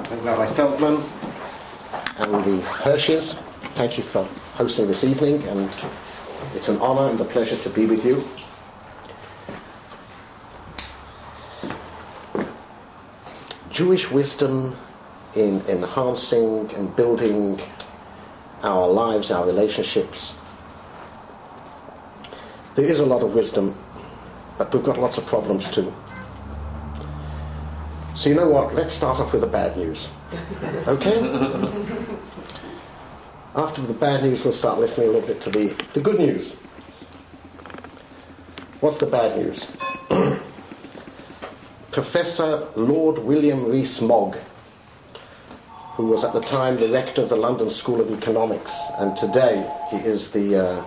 and Rabbi Feldman and the Hirsches. Thank you for hosting this evening, and it's an honor and a pleasure to be with you. Jewish wisdom in enhancing and building our lives, our relationships. There is a lot of wisdom, but we've got lots of problems too. So you know what, let's start off with the bad news. Okay? After the bad news, we'll start listening a little bit to the good news. What's the bad news? Professor Lord William Rees-Mogg, who was at the time the rector of the London School of Economics, and today he is the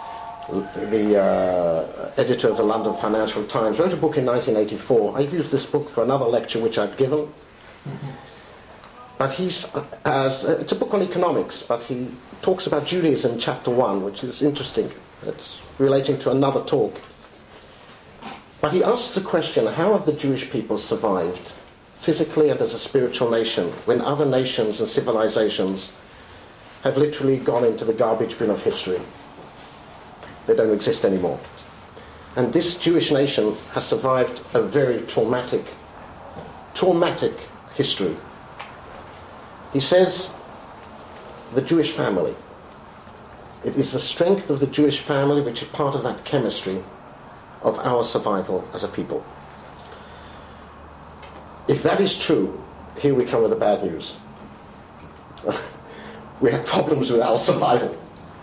editor of the London Financial Times, wrote a book in 1984. I've used this book for another lecture which I've given. But it's a book on economics, but he talks about Judaism in chapter 1, which is interesting. It's relating to another talk. But he asks the question, how have the Jewish people survived physically and as a spiritual nation when other nations and civilizations have literally gone into the garbage bin of history? They don't exist anymore. And this Jewish nation has survived a very traumatic history. He says, the Jewish family. It is the strength of the Jewish family which is part of that chemistry of our survival as a people. If that is true, here we come with the bad news. We have problems with our survival.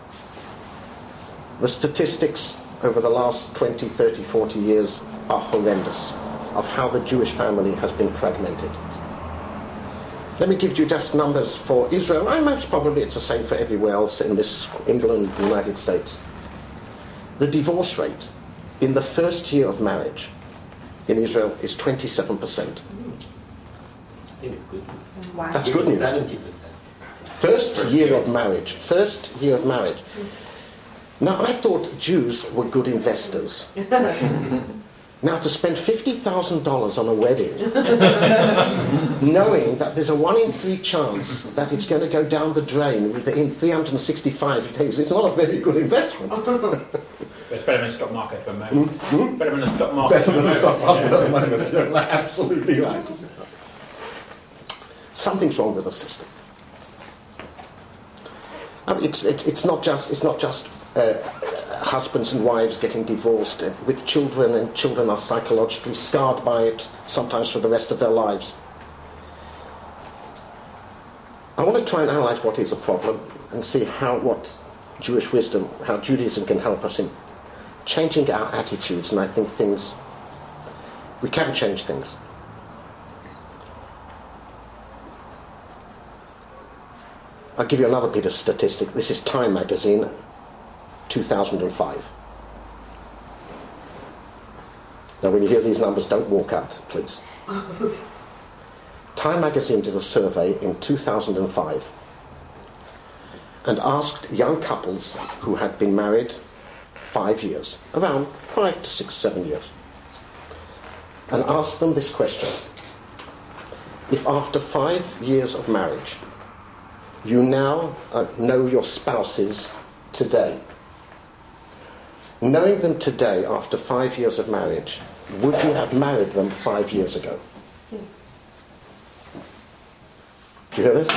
The statistics over the last 20, 30, 40 years are horrendous of how the Jewish family has been fragmented. Let me give you just numbers for Israel, and most probably it's the same for everywhere else in this England, the United States. The divorce rate in the first year of marriage in Israel is 27%. I think it's good news. Wow. That's good news. 70%. First year of marriage. Now, I thought Jews were good investors. Now, to spend $50,000 on a wedding, knowing that there's a 1 in 3 chance that it's going to go down the drain within 365 days, it's not a very good investment. It's better than a stock market at the moment. Hmm? Better than a stock market Better than a stock market at the moment. You're absolutely right. Something's wrong with the system. I mean, it's not just husbands and wives getting divorced with children, and children are psychologically scarred by it, sometimes for the rest of their lives. I want to try and analyze what is a problem and see what Jewish wisdom, how Judaism can help us in changing our attitudes, and I think we can change things. I'll give you another bit of statistic. This is Time magazine, 2005. Now, when you hear these numbers, don't walk out, please. Time magazine did a survey in 2005 and asked young couples who had been married 5 years, around 5 to 6, 7 years, and asked them this question. If after 5 years of marriage, you now know your spouses today, knowing them today after 5 years of marriage, would you have married them 5 years ago? Do you hear this?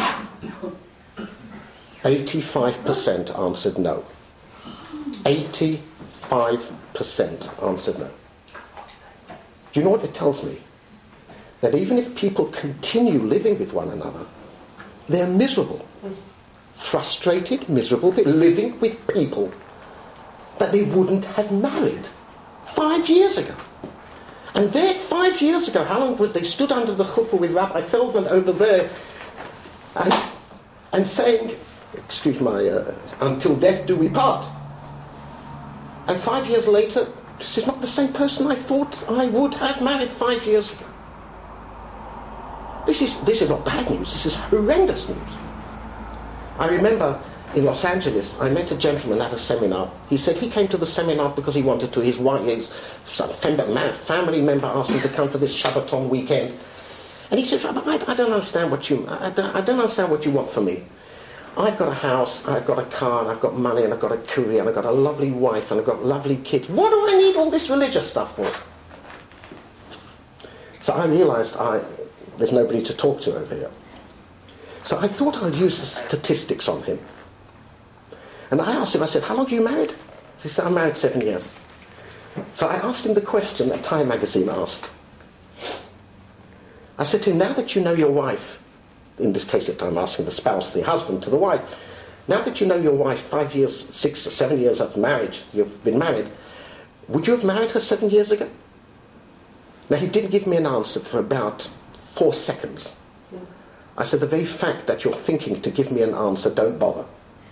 85% answered no. 85% answered no. Do you know what it tells me? That even if people continue living with one another, they're miserable. Frustrated, miserable, living with people that they wouldn't have married 5 years ago. And there, 5 years ago, how long would they stood under the chuppah with Rabbi Feldman over there and saying, excuse my, until death do we part. And 5 years later, this is not the same person I thought I would have married 5 years ago. This is not bad news, this is horrendous news. I remember in Los Angeles, I met a gentleman at a seminar. He said he came to the seminar because he wanted to. His family member asked him to come for this Shabbaton weekend. And he says, Rabbi, I don't understand what you, I don't understand what you want from me. I've got a house, I've got a car, and I've got money, and I've got a career, and I've got a lovely wife, and I've got lovely kids. What do I need all this religious stuff for? So I realised there's nobody to talk to over here. So I thought I'd use the statistics on him. And I asked him, I said, how long are you married? He said, I'm married 7 years. So I asked him the question that Time magazine asked. I said to him, now that you know your wife, in this case that I'm asking the spouse, the husband to the wife, now that you know your wife 5 years, 6 or 7 years of marriage, you've been married, would you have married her 7 years ago? Now he didn't give me an answer for about 4 seconds. I said, the very fact that you're thinking to give me an answer, don't bother.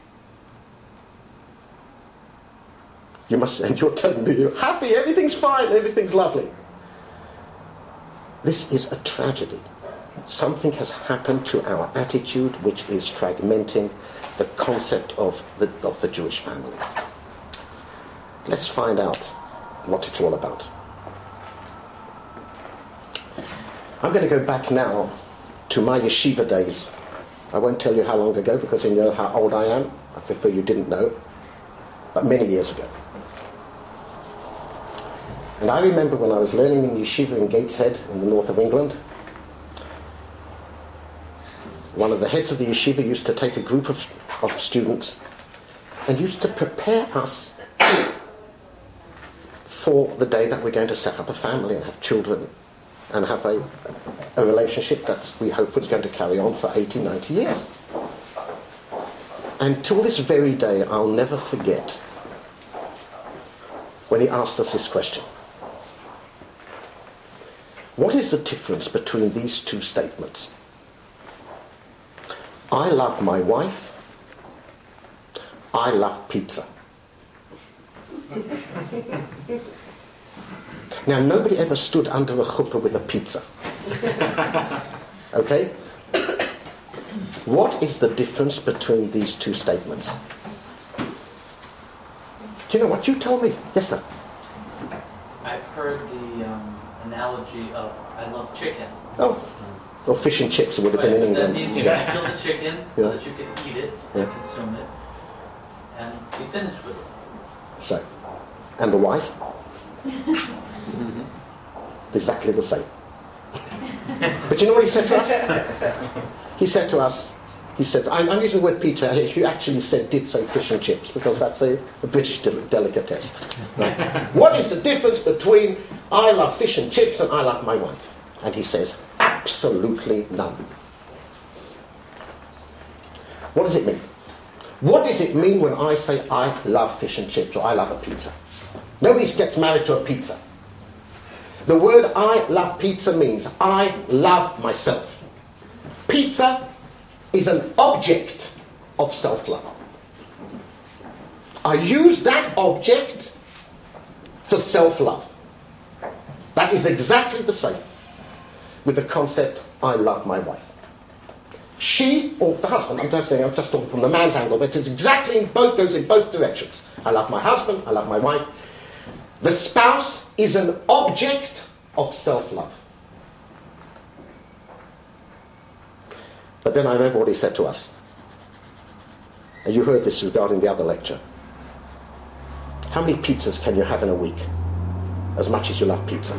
You must, and you're telling me you're happy, everything's fine, everything's lovely. This is a tragedy. Something has happened to our attitude which is fragmenting the concept of the Jewish family. Let's find out what it's all about. I'm going to go back now to my yeshiva days. I won't tell you how long ago because you know how old I am. I prefer you didn't know. But many years ago. And I remember when I was learning in yeshiva in Gateshead in the north of England, one of the heads of the yeshiva used to take a group of students and used to prepare us for the day that we're going to set up a family and have children and have a relationship that we hope was going to carry on for 80, 90 years. And till this very day, I'll never forget when he asked us this question. What is the difference between these two statements? I love my wife. I love pizza. Now, nobody ever stood under a chuppah with a pizza. Okay? What is the difference between these two statements? Do you know what? You tell me. Yes, sir. I've heard the analogy of I love chicken. Oh. Or fish and chips, it would have been in England. That means you gotta kill the chicken so that you can eat it and Yeah. consume it and be finished with it. So, and the wife? Exactly the same. But you know what he said to us? He said to us, he said, I'm using the word pizza, you actually did say fish and chips, because that's a British delicatesse. Right? What is the difference between I love fish and chips and I love my wife? And he says, absolutely none. What does it mean? What does it mean when I say I love fish and chips or I love a pizza? Nobody gets married to a pizza. The word I love pizza means I love myself. Pizza is an object of self-love. I use that object for self-love. That is exactly the same with the concept, I love my wife. She, or the husband, I'm just talking from the man's angle, but it's exactly, goes in both directions. I love my husband, I love my wife. The spouse is an object of self-love. But then I remember what he said to us. And you heard this regarding the other lecture. How many pizzas can you have in a week? As much as you love pizza.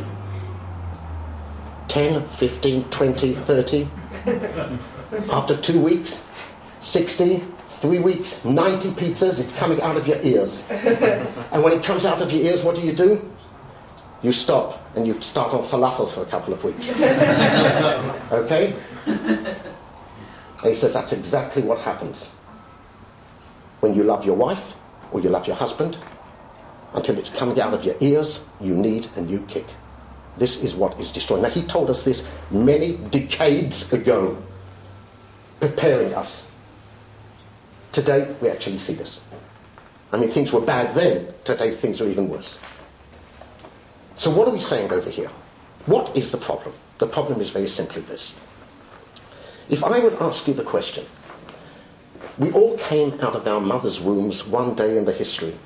10, 15, 20, 30. After 2 weeks, 60, 3 weeks, 90 pizzas, it's coming out of your ears. And when it comes out of your ears, what do? You stop and you start on falafel for a couple of weeks. Okay? And he says that's exactly what happens when you love your wife or you love your husband. Until it's coming out of your ears, you knead and you kick. This is what is destroying. Now, he told us this many decades ago, preparing us. Today, we actually see this. I mean, things were bad then. Today, things are even worse. So what are we saying over here? What is the problem? The problem is very simply this. If I would ask you the question, we all came out of our mother's wombs one day in history.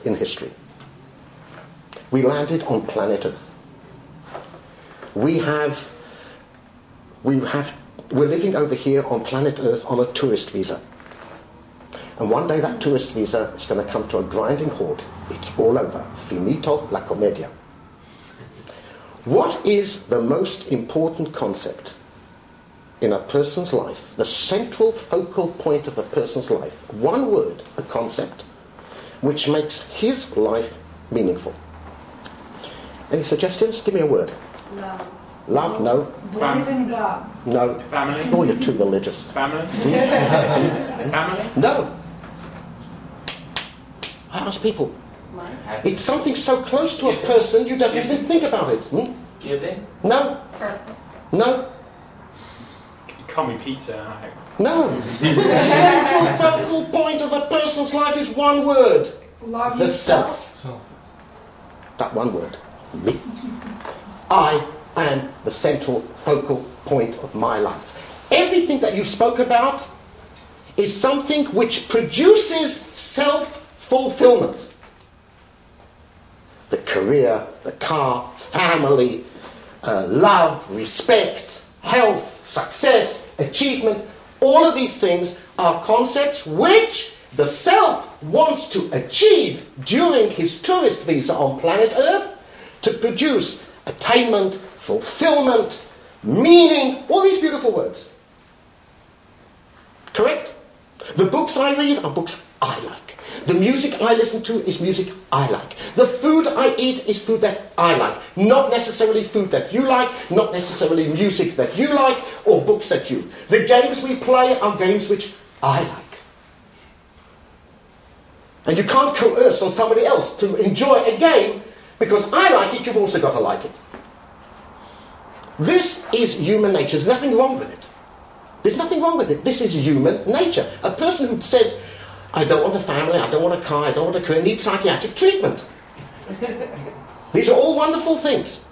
We landed on planet Earth. We have we're living over here on planet Earth on a tourist visa. And one day that tourist visa is going to come to a grinding halt. It's all over. Finito la commedia. What is the most important concept in a person's life, the central focal point of a person's life? One word, a concept, which makes his life meaningful. Any suggestions? Give me a word. Love. Love? No. Believe in God. No. Family? Oh, you're too religious. Family? Family? No. I ask people. Money. It's something so close to a person you don't even think about it. Giving? No. Purpose. No. Call me pizza. I hope. No. The central focal point of a person's life is one word. Love The yourself. self. That one word. Me. I am the central focal point of my life. Everything that you spoke about is something which produces self-fulfillment. The career, the car, family, love, respect, health, success, achievement, all of these things are concepts which the self wants to achieve during his tourist visa on planet Earth to produce attainment, fulfillment, meaning, all these beautiful words. Correct? The books I read are books I like. The music I listen to is music I like. The food I eat is food that I like. Not necessarily food that you like, not necessarily music that you like, or books that you. The games we play are games which I like. And you can't coerce on somebody else to enjoy a game because I like it, you've also got to like it. This is human nature. There's nothing wrong with it. There's nothing wrong with it. This is human nature. A person who says, I don't want a family, I don't want a car, I don't want a career, needs psychiatric treatment. These are all wonderful things.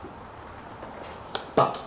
But,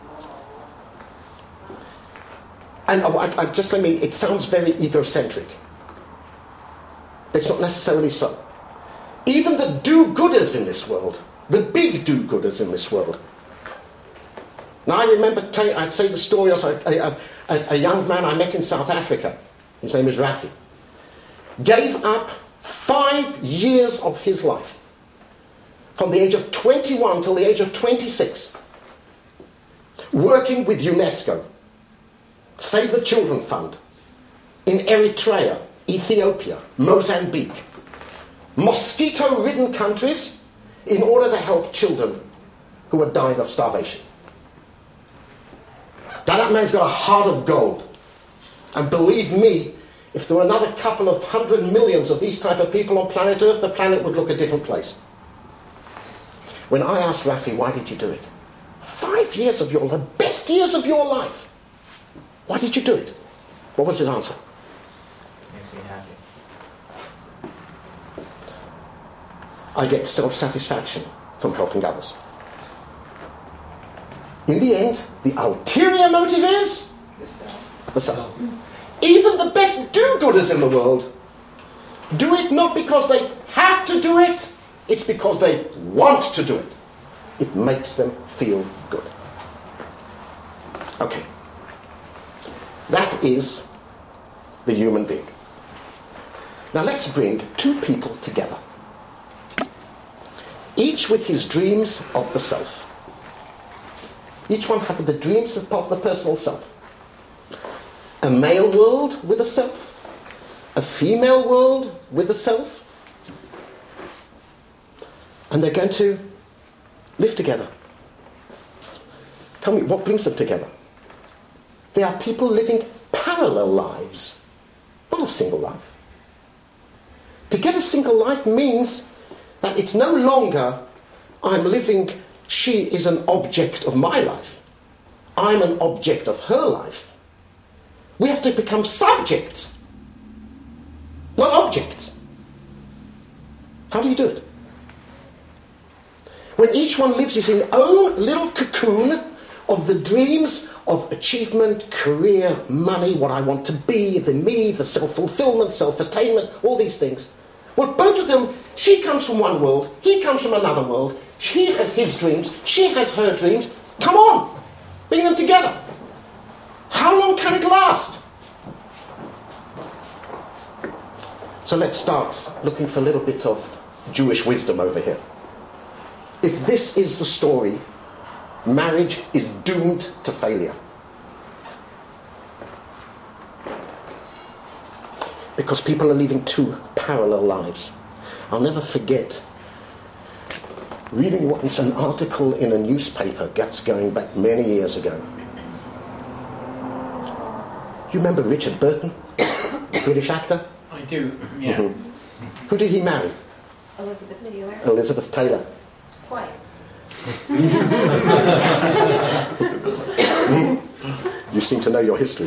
and it sounds very egocentric. It's not necessarily so. Even the do-gooders in this world, the big do-gooders in this world. Now I remember, I'd say the story of a young man I met in South Africa. His name is Rafi. Gave up 5 years of his life, from the age of 21 till the age of 26, working with UNESCO, Save the Children Fund, in Eritrea, Ethiopia, Mozambique, mosquito-ridden countries, in order to help children who are dying of starvation. Now that man's got a heart of gold. And believe me, if there were another couple of 100 millions of these type of people on planet Earth, the planet would look a different place. When I asked Rafi, why did you do it? 5 years of the best years of your life. Why did you do it? What was his answer? Makes me happy. I get self-satisfaction from helping others. In the end, the ulterior motive is the self. Even the best do-gooders in the world do it not because they have to do it, it's because they want to do it. It makes them feel good. Okay. That is the human being. Now let's bring two people together. Each with his dreams of the self. Each one having the dreams of the personal self. A male world with a self. A female world with a self. And they're going to live together. Tell me, what brings them together? They are people living parallel lives, not a single life. To get a single life means that it's no longer I'm living, she is an object of my life. I'm an object of her life. We have to become subjects, not objects. How do you do it? When each one lives in his own little cocoon of the dreams of achievement, career, money, what I want to be, the me, the self-fulfillment, self-attainment, all these things. Well, both of them, she comes from one world, he comes from another world, he has his dreams, she has her dreams. Come on! Bring them together. How long can it last? So let's start looking for a little bit of Jewish wisdom over here. If this is the story, marriage is doomed to failure. Because people are living two parallel lives. I'll never forget reading once an article in a newspaper that's going back many years ago. You remember Richard Burton, British actor? I do, yeah. Mm-hmm. Who did he marry? Elizabeth Taylor. Elizabeth Taylor. Twice. You seem to know your history.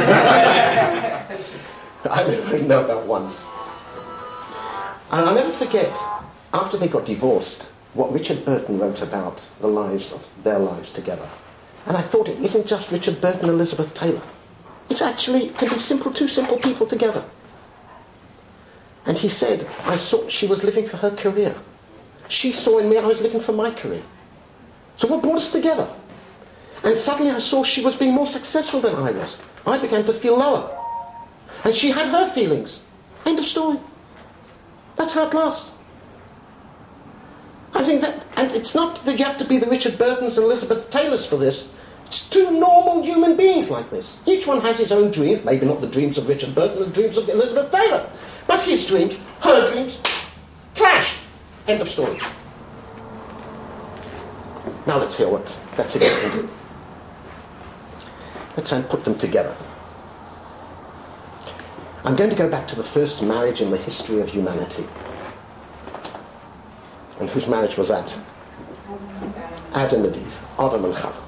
I only know about once. And I'll never forget, after they got divorced, what Richard Burton wrote about the lives of their lives together. And I thought, it isn't just Richard Burton and Elizabeth Taylor. It's actually, it can be simple, two simple people together. And he said, I saw she was living for her career. She saw in me I was living for my career. So what brought us together? And suddenly I saw she was being more successful than I was. I began to feel lower. And she had her feelings. End of story. That's how it lasts. I think that, and it's not that you have to be the Richard Burtons and Elizabeth Taylors for this. It's two normal human beings like this. Each one has his own dreams, maybe not the dreams of Richard Burton, the dreams of Elizabeth Taylor. But his dreams, her dreams, clash. End of story. Now let's hear what that's going to do. Let's put them together. I'm going to go back to the first marriage in the history of humanity. And whose marriage was that? Adam and Eve. Adam and Chava.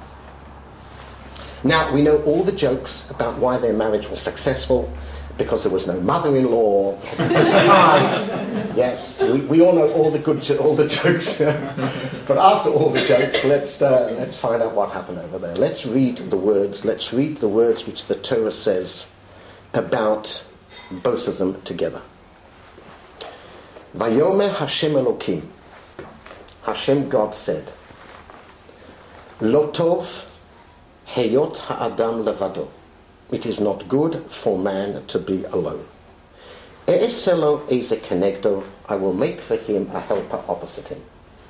Now, we know all the jokes about why their marriage was successful, because there was no mother-in-law. Yes, we all know all the jokes. But after all the jokes, let's find out what happened over there. Let's read the words. Let's read the words which the Torah says about both of them together. Vayomer Hashem Elokim. Hashem God said, Lo tov heyot ha'adam levado. It is not good for man to be alone. E'eselo eze kenegdo. I will make for him a helper opposite him.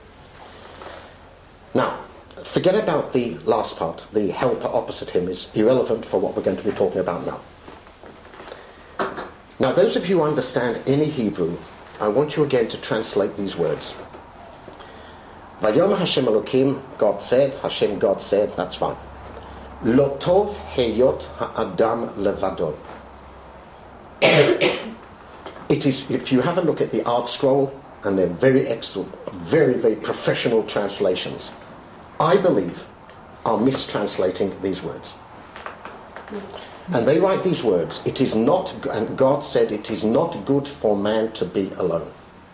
Now, forget about the last part. The helper opposite him is irrelevant for what we're going to be talking about now. Now, those of you who understand any Hebrew, I want you again to translate these words. Vayomer Hashem Elokim, God said, Hashem God said, that's fine. Lo tov heyot ha'adam levado. It is, if you have a look at the Art Scroll, and they're very excellent, very, very professional translations, I believe are mistranslating these words. And they write these words, it is not, and God said, it is not good for man to be alone.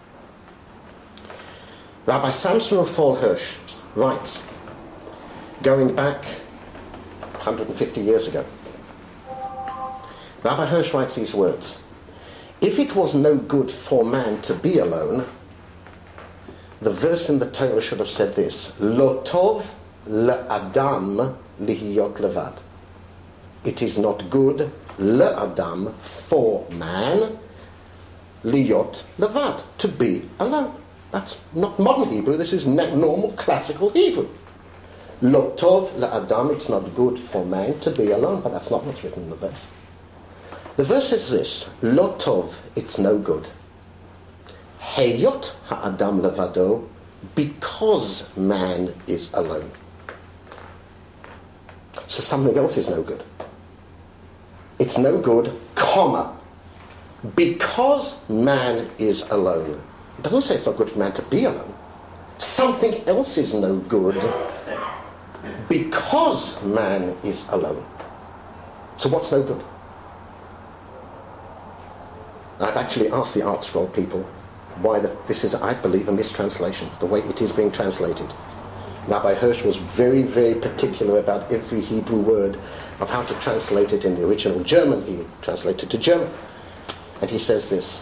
Rabbi Samson Raphael Hirsch writes, going back 150 years ago, Rabbi Hirsch writes these words, if it was no good for man to be alone, the verse in the Torah should have said this, Lo tov le'adam lihiyot levad. It is not good, le'adam, for man, liyot levad, to be alone. That's not modern Hebrew, this is normal classical Hebrew. Lo tov le'adam, it's not good for man to be alone, but that's not what's written in the verse. The verse says this, Lo tov, it's no good. Heyot ha'adam levado, because man is alone. So something else is no good. It's no good, comma, because man is alone. It doesn't say it's not good for man to be alone. Something else is no good because man is alone. So what's no good? I've actually asked the Art Scroll people why this is, I believe, a mistranslation, the way it is being translated. Rabbi Hirsch was very, very particular about every Hebrew word of how to translate it in the original German. He translated to German. And he says this,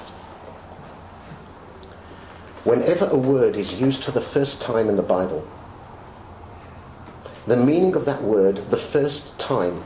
whenever a word is used for the first time in the Bible, The meaning of that word, the first time,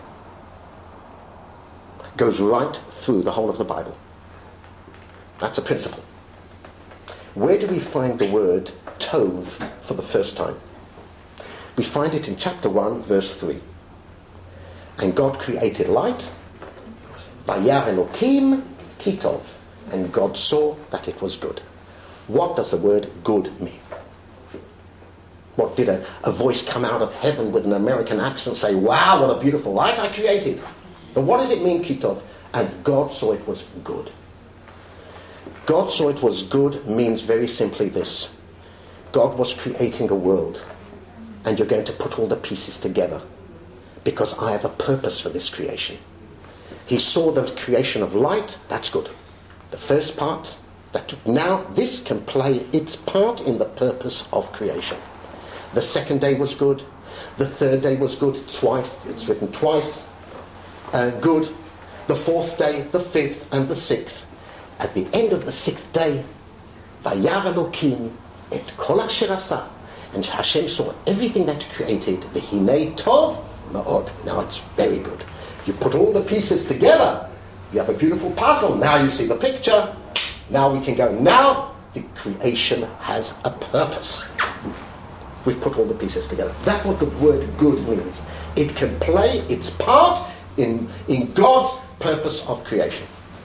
goes right through the whole of the Bible. That's a principle. Where do we find the word tov for the first time? We find it in chapter 1, verse 3. And God created light, vayar Elokim ki tov, and God saw that it was good. What does the word good mean? What, did a voice come out of heaven with an American accent say, wow, what a beautiful light I created? But what does it mean, ki tov? And God saw it was good. God saw it was good means very simply this. God was creating a world, and you're going to put all the pieces together because I have a purpose for this creation. He saw the creation of light, that's good. The first part, now this can play its part in the purpose of creation. The second day was good. The third day was good twice. It's written twice. Good. The fourth day, the fifth, and the sixth. At the end of the sixth day, Vayar Elokim et kol asher asa, and Hashem saw everything that he created. V'hinei tov ma'od. Now it's very good. You put all the pieces together. You have a beautiful puzzle. Now you see the picture. Now we can go. Now the creation has a purpose. We've put all the pieces together. That's what the word good means. It can play its part in God's purpose of creation.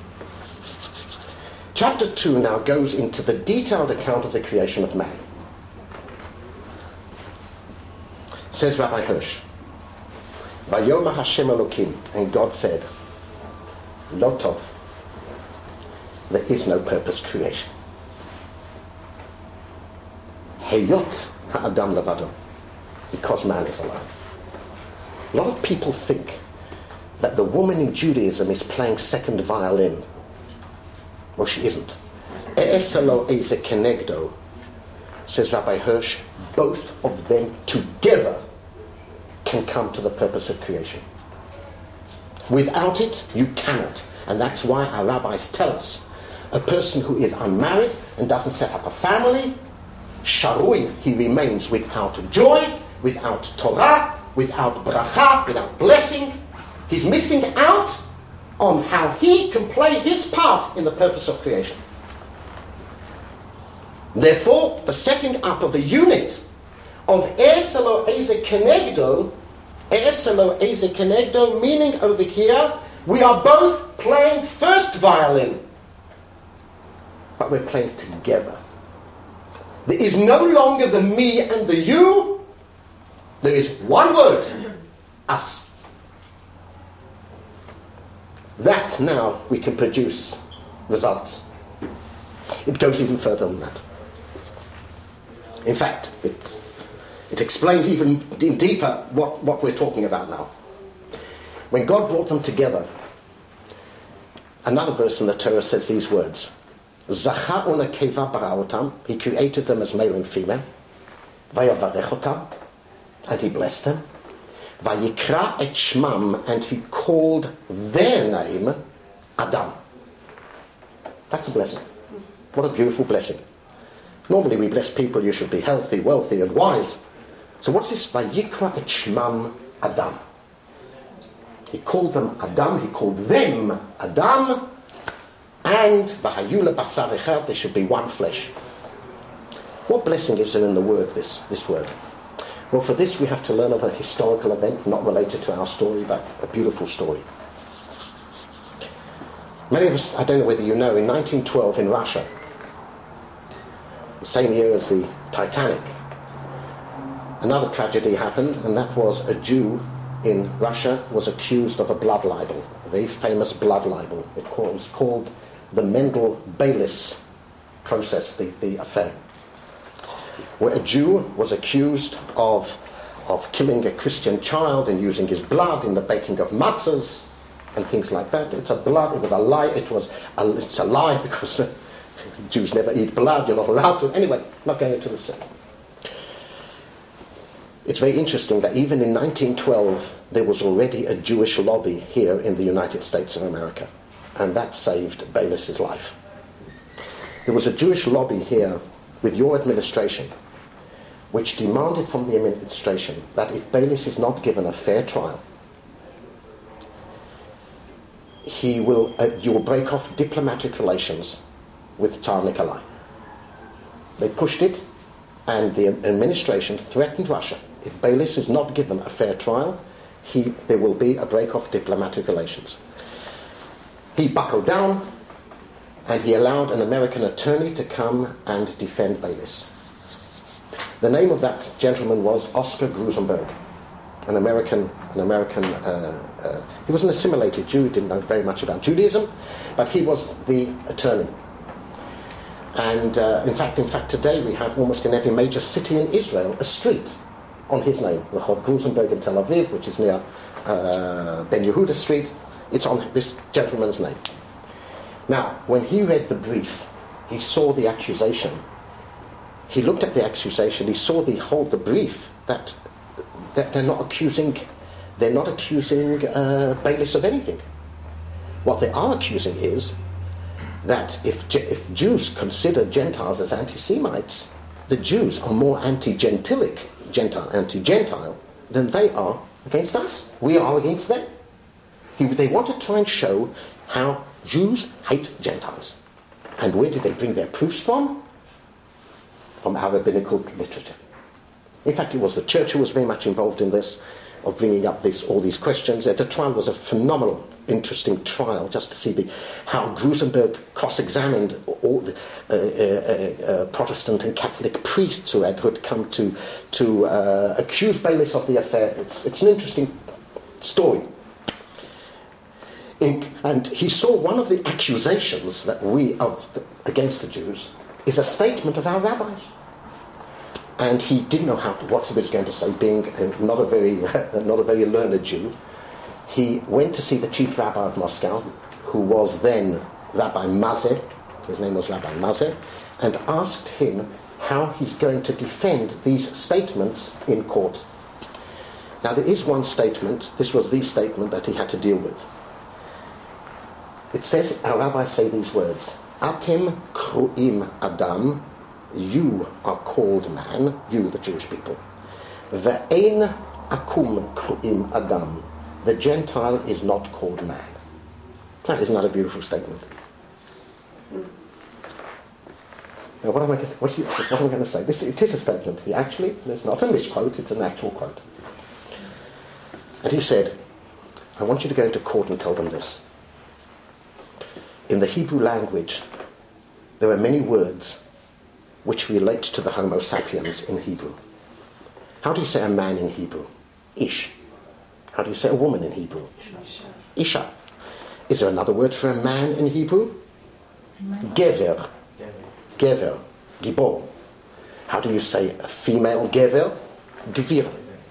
Chapter 2 now goes into the detailed account of the creation of man. Says Rabbi Hirsch, Vayoma Hashem Elokim, and God said, Lo tov, there is no purpose creation. Heyot ha'adam levado, because man is alone. A lot of people think that the woman in Judaism is playing second violin. Well, she isn't. E'eselo eze kenegdo, says Rabbi Hirsch, both of them together can come to the purpose of creation. Without it, you cannot. And that's why our rabbis tell us, a person who is unmarried and doesn't set up a family, sharui, he remains without joy, without Torah, without bracha, without blessing. He's missing out on how he can play his part in the purpose of creation. Therefore, the setting up of a unit of E'eselo eze kenegdo, meaning over here, we are both playing first violin, but we're playing together. There is no longer the me and the you. There is one word, us. That now we can produce results. It goes even further than that. In fact, it explains even deeper what we're talking about now. When God brought them together, another verse in the Torah says these words, Zachar u'nekeva bara otam, he created them as male and female, vayavarech otam, and he blessed them, vayikra et shmam, and he called their name Adam. That's a blessing. What a beautiful blessing. Normally we bless people, you should be healthy, wealthy, and wise. So what's this? Vayikra et shmam Adam. He called them Adam, he called them Adam, and v'hayu lebasar echad, there should be one flesh. What blessing is there in the word, this word? Well, for this we have to learn of a historical event, not related to our story, but a beautiful story. Many of us, I don't know whether you know, in 1912 in Russia, the same year as the Titanic, another tragedy happened, and that was a Jew in Russia was accused of a blood libel, a very famous blood libel. It was called the Mendel-Baylis process, the affair, where a Jew was accused of killing a Christian child and using his blood in the baking of matzahs and things like that. It's a lie because Jews never eat blood, you're not allowed to. Anyway, not going into this. It's very interesting that even in 1912 there was already a Jewish lobby here in the United States of America, and that saved Baylis's life. There was a Jewish lobby here with your administration which demanded from the administration that if Baylis is not given a fair trial, you will break off diplomatic relations with Tsar Nikolai. They pushed it, and the administration threatened Russia. If Baylis is not given a fair trial, there will be a break off diplomatic relations. He buckled down, and he allowed an American attorney to come and defend Baylis. The name of that gentleman was Oscar Grusenberg, an American. He was an assimilated Jew, didn't know very much about Judaism, but he was the attorney. And in fact, today we have almost in every major city in Israel a street on his name. Rehov Grusenberg in Tel Aviv, which is near Ben Yehuda Street. It's on this gentleman's name. Now, when he read the brief, he saw the accusation. He looked at the accusation. He saw the brief that they're not accusing Baylis of anything. What they are accusing is that if Jews consider Gentiles as anti-Semites, the Jews are more anti-Gentile than they are against us. We are against them. They want to try and show how Jews hate Gentiles. And where did they bring their proofs from? From our rabbinical literature. In fact, it was the church who was very much involved in this, of bringing up all these questions. The trial was a phenomenal, interesting trial, just to see how Grusenberg cross-examined all the Protestant and Catholic priests who had come to accuse Baylis of the affair. It's an interesting story. And he saw one of the accusations that against the Jews is a statement of our rabbis. And he didn't know what he was going to say, being not a very learned Jew. He went to see the chief rabbi of Moscow, who was then Rabbi Mazer. His name was Rabbi Mazer, and asked him how he's going to defend these statements in court. Now, there is one statement. This was the statement that he had to deal with. It says, our rabbis say these words: Atem kruim Adam. You are called man, you the Jewish people. Ve'ein akum kruim Adam. The Gentile is not called man. That is not a beautiful statement. Now, what am I going to say? It is a statement. It's not a misquote, it's an actual quote. And he said, I want you to go into court and tell them this. In the Hebrew language, there are many words which relate to the Homo sapiens in Hebrew. How do you say a man in Hebrew? Ish. How do you say a woman in Hebrew? Isha. Is there another word for a man in Hebrew? Gever. Gever. Gibor. How do you say a female gever? Gvir.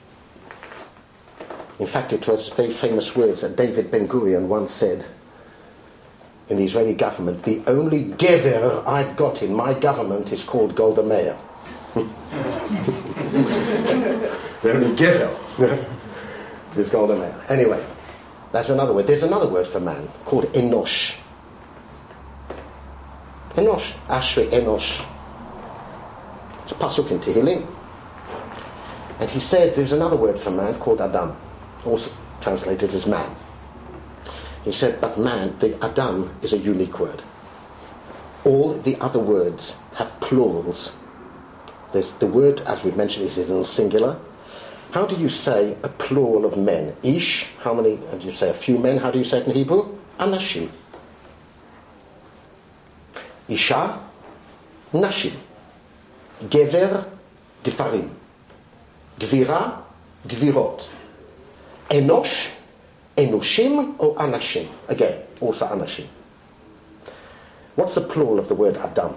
In fact, it was very famous words that David Ben-Gurion once said in the Israeli government: the only gever I've got in my government is called Golda Meir. The only gever is Golda Meir. Anyway, that's another word. There's another word for man called Enosh. Enosh. Ashrei Enosh. It's a pasuk in Tehillim. And he said there's another word for man called Adam, also translated as man. He said, but man, the Adam, is a unique word. All the other words have plurals. There's the word, as we mentioned, is in singular. How do you say a plural of men? Ish, how many? And do you say a few men? How do you say it in Hebrew? Anashim. Isha, nashim. Gever, gefarim. Gvira, gvirot. Enosh, Enushim or Anashim? Again, also Anashim. What's the plural of the word Adam?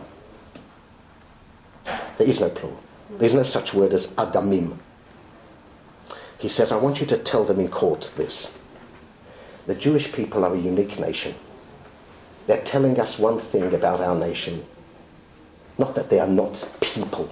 There is no plural. There is no such word as Adamim. He says, I want you to tell them in court this. The Jewish people are a unique nation. They're telling us one thing about our nation. Not that they are not people.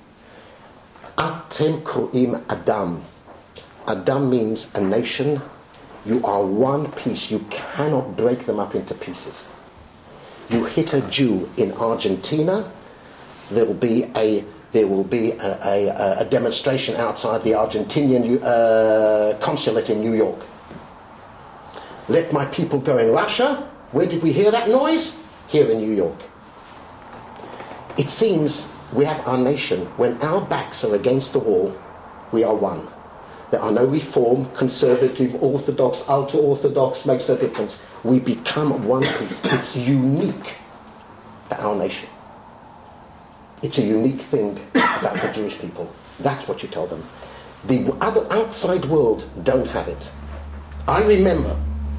Atem kruim Adam. Adam means a nation. You are one piece. You cannot break them up into pieces. You hit a Jew in Argentina, there will be a there will be a demonstration outside the Argentinian consulate in New York. Let my people go in Russia. Where did we hear that noise? Here in New York. It seems we have our nation. When our backs are against the wall, we are one. There are no reform, conservative, orthodox, ultra-orthodox, makes no difference. We become one piece. It's unique for our nation. It's a unique thing about the Jewish people. That's what you tell them. The other outside world don't have it. I remember,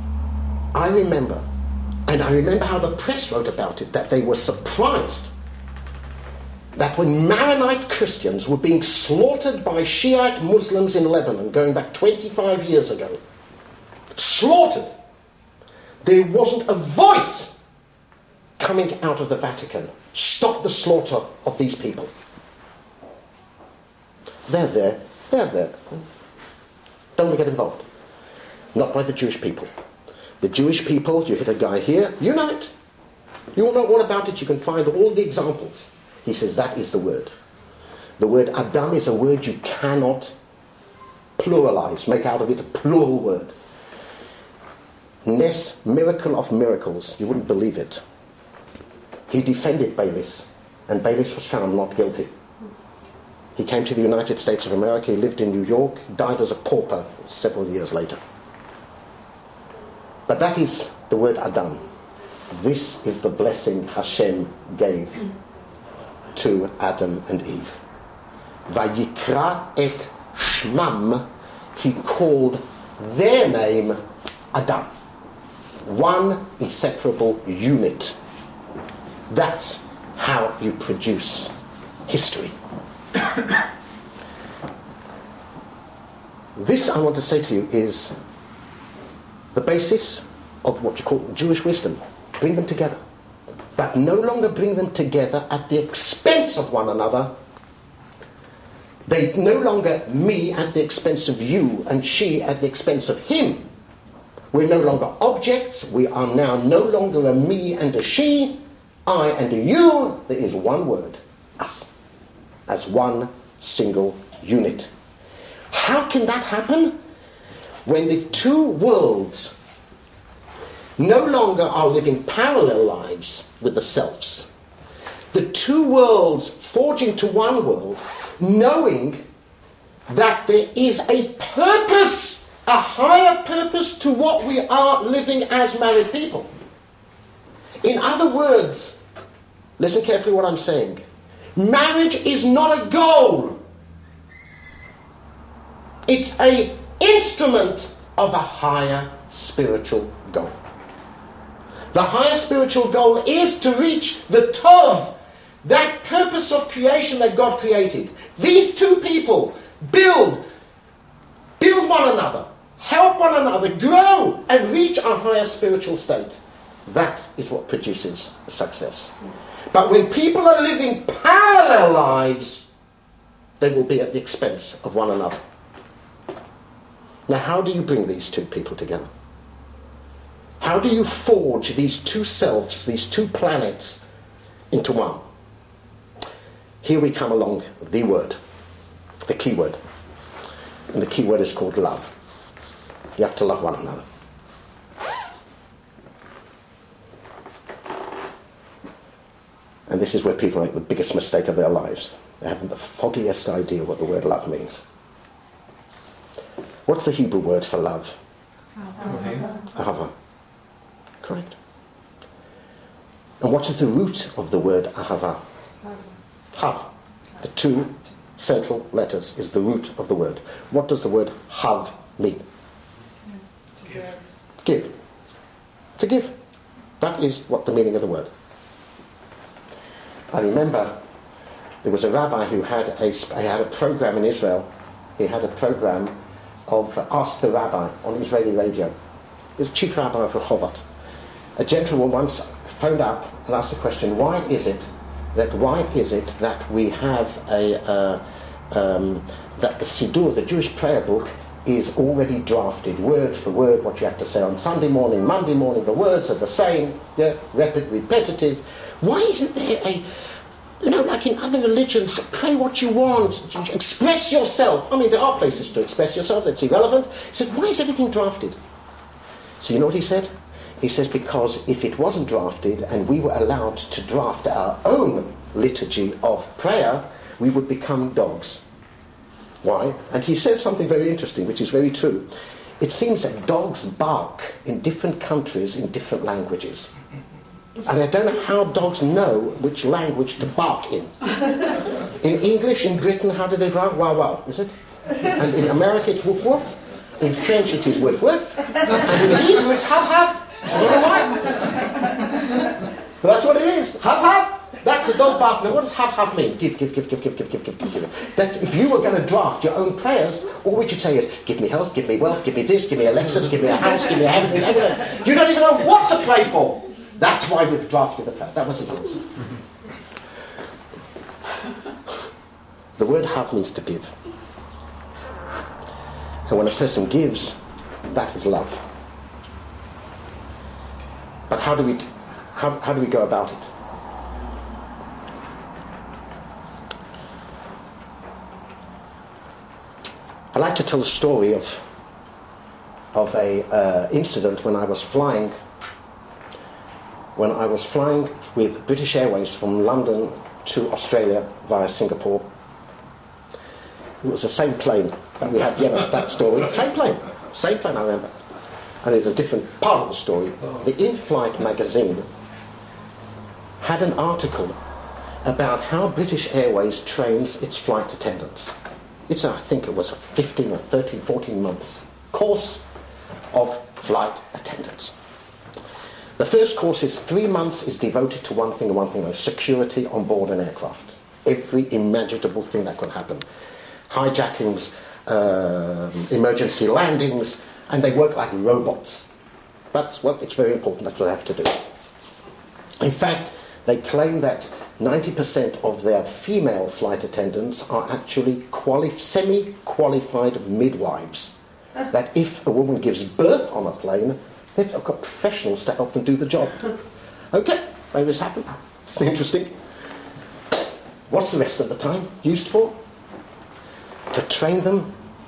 and I remember how the press wrote about it, that they were surprised that when Maronite Christians were being slaughtered by Shiite Muslims in Lebanon, going back 25 years ago, slaughtered, there wasn't a voice coming out of the Vatican. Stop the slaughter of these people. They're there. Don't get involved. Not by the Jewish people. The Jewish people, you hit a guy here, you know it. You all know all about it, you can find all the examples. He says that is the word. The word Adam is a word you cannot pluralize, make out of it a plural word. Nes, miracle of miracles, you wouldn't believe it. He defended Baylis, and Baylis was found not guilty. He came to the United States of America, he lived in New York, he died as a pauper several years later. But that is the word Adam. This is the blessing Hashem gave to Adam and Eve. Vayikra et Shmam, he called their name Adam. One inseparable unit. That's how you produce history. This, I want to say to you, is the basis of what you call Jewish wisdom. Bring them together. But no longer bring them together at the expense of one another. They no longer me at the expense of you and she at the expense of him. We're no longer objects. We are now no longer a me and a she, I and a you. There is one word, us, as one single unit. How can that happen? When the two worlds no longer are living parallel lives with the selves. The two worlds forge into one world, knowing that there is a purpose, a higher purpose to what we are living as married people. In other words, listen carefully what I'm saying. Marriage is not a goal. It's an instrument of a higher spiritual goal. The higher spiritual goal is to reach the Tov, that purpose of creation that God created. These two people build one another, help one another, grow and reach a higher spiritual state. That is what produces success. But when people are living parallel lives, they will be at the expense of one another. Now, how do you bring these two people together? How do you forge these two selves, these two planets, into one? Here we come along the word, the key word. And the key word is called love. You have to love one another. And this is where people make the biggest mistake of their lives. They haven't the foggiest idea what the word love means. What's the Hebrew word for love? Ahava. Correct. And what is the root of the word ahava? Hav. The two central letters is the root of the word. What does the word hav mean? Give. To give. That is what the meaning of the word. I remember there was a rabbi who had a program in Israel. He had a program of Ask the Rabbi on Israeli radio. He was chief rabbi of Rehovot. A gentleman once phoned up and asked the question, why is it that we have that the Siddur, the Jewish prayer book, is already drafted word for word what you have to say on Sunday morning, Monday morning, the words are the same, repetitive. Why isn't there You know, like in other religions, pray what you want, express yourself. I mean, there are places to express yourself, that's irrelevant. He said, why is everything drafted? So you know what he said? He says, because if it wasn't drafted and we were allowed to draft our own liturgy of prayer, we would become dogs. Why? And he says something very interesting, which is very true. It seems that dogs bark in different countries in different languages. And I don't know how dogs know which language to bark in. In English, in Britain, how do they bark? Wow, wow, is it? And in America, it's woof, woof. In French, it is whiff, whiff. And in Hebrew, it's have, have. I don't know why. But that's what it is. Have, have. That's a dog bark. Now, what does have, have mean? Give. That if you were going to draft your own prayers, all we should say is, give me health, give me wealth, give me this, give me a Lexus, give me a house, give me everything, everything. You don't even know what to pray for. That's why we've drafted the prayer. That was it. The word have means to give. And when a person gives, that is love. But how do we go about it? I like to tell the story of a incident when I was flying with British Airways from London to Australia via Singapore. It was the same plane that we had, yes, that story. Same plane, I remember. And it's a different part of the story. The In-Flight magazine had an article about how British Airways trains its flight attendants. I think it was a 15 or 13, 14 months course of flight attendants. The first course is 3 months is devoted to one thing and one thing only: security on board an aircraft. Every imaginable thing that could happen. Hijackings, emergency landings, and they work like robots. But, well, it's very important, that's what they have to do. In fact, they claim that 90% of their female flight attendants are actually semi-qualified midwives. That if a woman gives birth on a plane, they've got professionals to help them do the job. Okay, maybe this happened. It's interesting. What's the rest of the time used for? To train them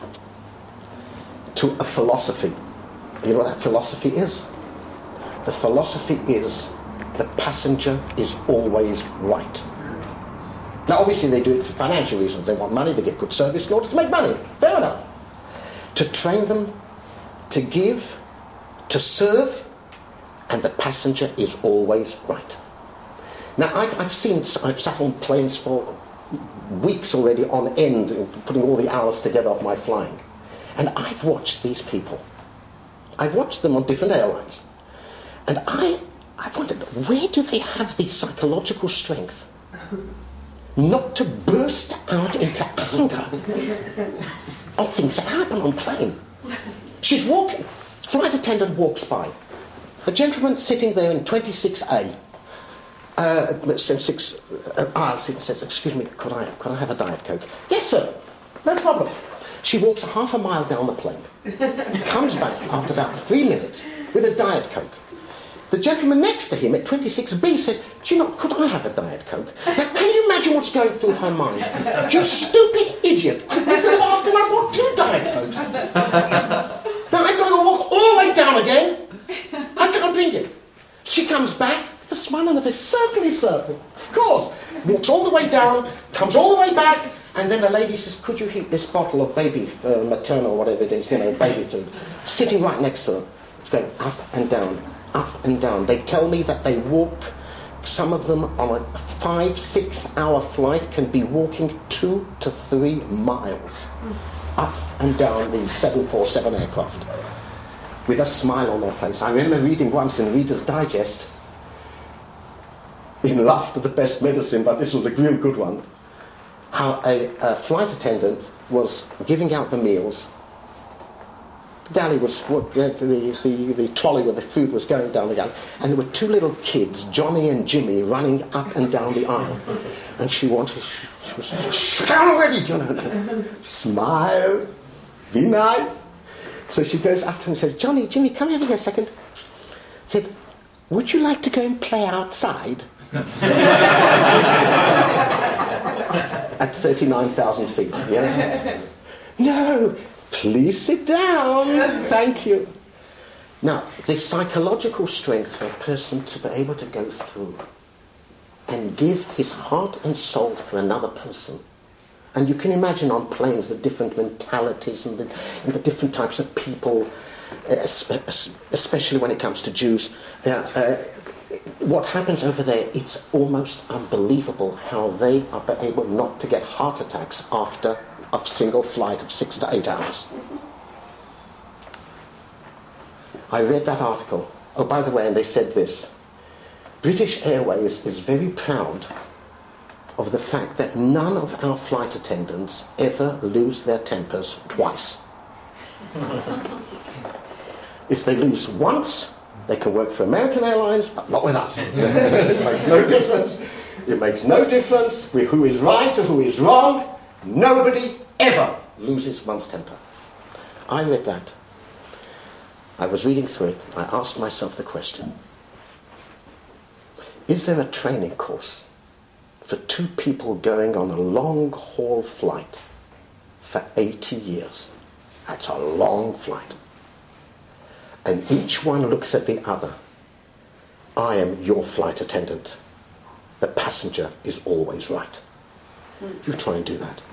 to a philosophy. You know what that philosophy is? The philosophy is the passenger is always right. Now, obviously, they do it for financial reasons. They want money, they give good service in order to make money. Fair enough. To train them to give, to serve, and the passenger is always right. Now, I've sat on planes for weeks already on end, putting all the hours together of my flying. And I've watched these people. I've watched them on different airlines. And I've wondered, where do they have the psychological strength not to burst out into anger on things that happen on plane? She's walking. Flight attendant walks by. A gentleman sitting there in 26A. Says, excuse me, could I have a Diet Coke? Yes, sir. No problem. She walks half a mile down the plane. Comes back after about 3 minutes with a Diet Coke. The gentleman next to him at 26B says, do you know, could I have a Diet Coke? Now, can you imagine what's going through her mind? You stupid idiot. You could have asked him, I want 2 Diet Cokes. Now, I've got to walk all the way down again. I can't drink it. She comes back with a smile on her face. Certainly, sir. Of course. Walks all the way down, comes all the way back, and then the lady says, could you heat this bottle of baby, maternal, whatever it is, baby food, sitting right next to her. It's going up and down. Up and down. They tell me that they walk, some of them on a 5-6 hour flight can be walking 2 to 3 miles up and down the 747 aircraft with a smile on their face. I remember reading once in Reader's Digest, in Laughter the Best Medicine, but this was a real good one, how a flight attendant was giving out the meals. The galley was, the trolley where the food was going down the galley, and there were 2 little kids, Johnny and Jimmy, running up and down the aisle. And she was sit down already, you know. Smile, be nice. So she goes after him and says, Johnny, Jimmy, come over here a second. Said, would you like to go and play outside? At 39,000 feet, yeah? No, please sit down. Thank you. Now, the psychological strength for a person to be able to go through and give his heart and soul for another person. And you can imagine on planes the different mentalities and the different types of people, especially when it comes to Jews. What happens over there, it's almost unbelievable how they are able not to get heart attacks after a single flight of 6 to 8 hours. I read that article. Oh, by the way, and they said this. British Airways is very proud of the fact that none of our flight attendants ever lose their tempers twice. If they lose once, they can work for American Airlines, but not with us. It makes no difference. It makes no difference who is right or who is wrong. Nobody ever loses one's temper. I read that. I was reading through it. I asked myself the question, is there a training course for two people going on a long-haul flight for 80 years? That's a long flight. And each one looks at the other. I am your flight attendant. The passenger is always right. You try and do that.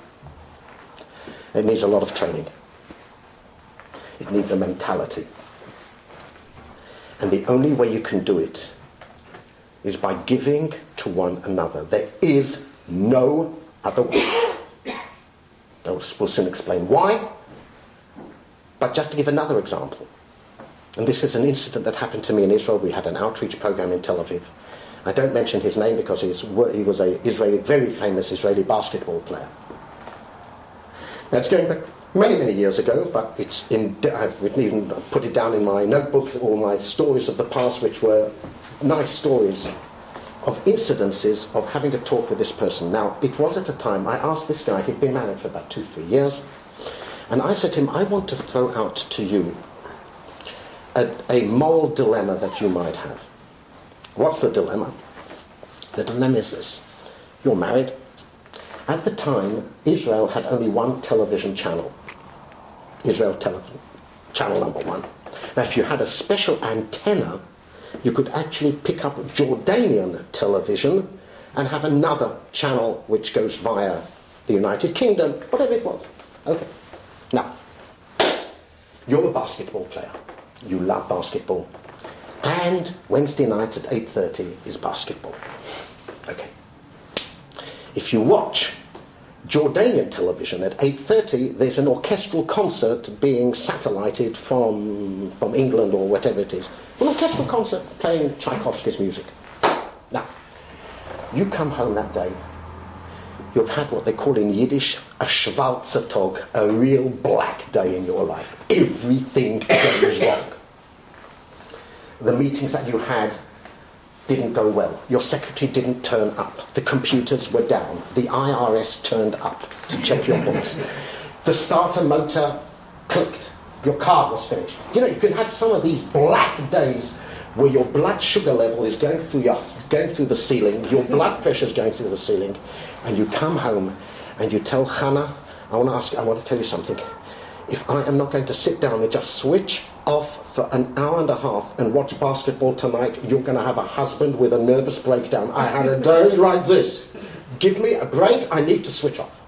It needs a lot of training. It needs a mentality. And the only way you can do it is by giving to one another. There is no other way. We'll soon explain why. But just to give another example, and this is an incident that happened to me in Israel. We had an outreach program in Tel Aviv. I don't mention his name because he was an very famous Israeli basketball player. That's going back many, many years ago, but I've even put it down in my notebook, all my stories of the past, which were nice stories of incidences of having a talk with this person. Now, it was at a time, I asked this guy, he'd been married for about 2-3 years, and I said to him, I want to throw out to you a moral dilemma that you might have. What's the dilemma? The dilemma is this. You're married. At the time, Israel had only one television channel. Israel Television, channel number 1. Now, if you had a special antenna, you could actually pick up Jordanian television and have another channel which goes via the United Kingdom, whatever it was. Okay. Now, you're a basketball player. You love basketball. And Wednesday night at 8:30 is basketball. Okay. If you watch Jordanian television at 8:30, there's an orchestral concert being satellited from England or whatever it is. An orchestral concert playing Tchaikovsky's music. Now, you come home that day, you've had what they call in Yiddish a schwarzer Tag, a real black day in your life. Everything goes wrong. The meetings that you had didn't go well. Your secretary didn't turn up. The computers were down. The IRS turned up to check your books. The starter motor clicked. Your car was finished. You know, you can have some of these black days where your blood sugar level is going through the ceiling, your blood pressure is going through the ceiling, and you come home and you tell Hannah, I want to tell you something. If I am not going to sit down and just switch off for an hour and a half and watch basketball tonight, you're going to have a husband with a nervous breakdown. I had a day like this. Give me a break, I need to switch off.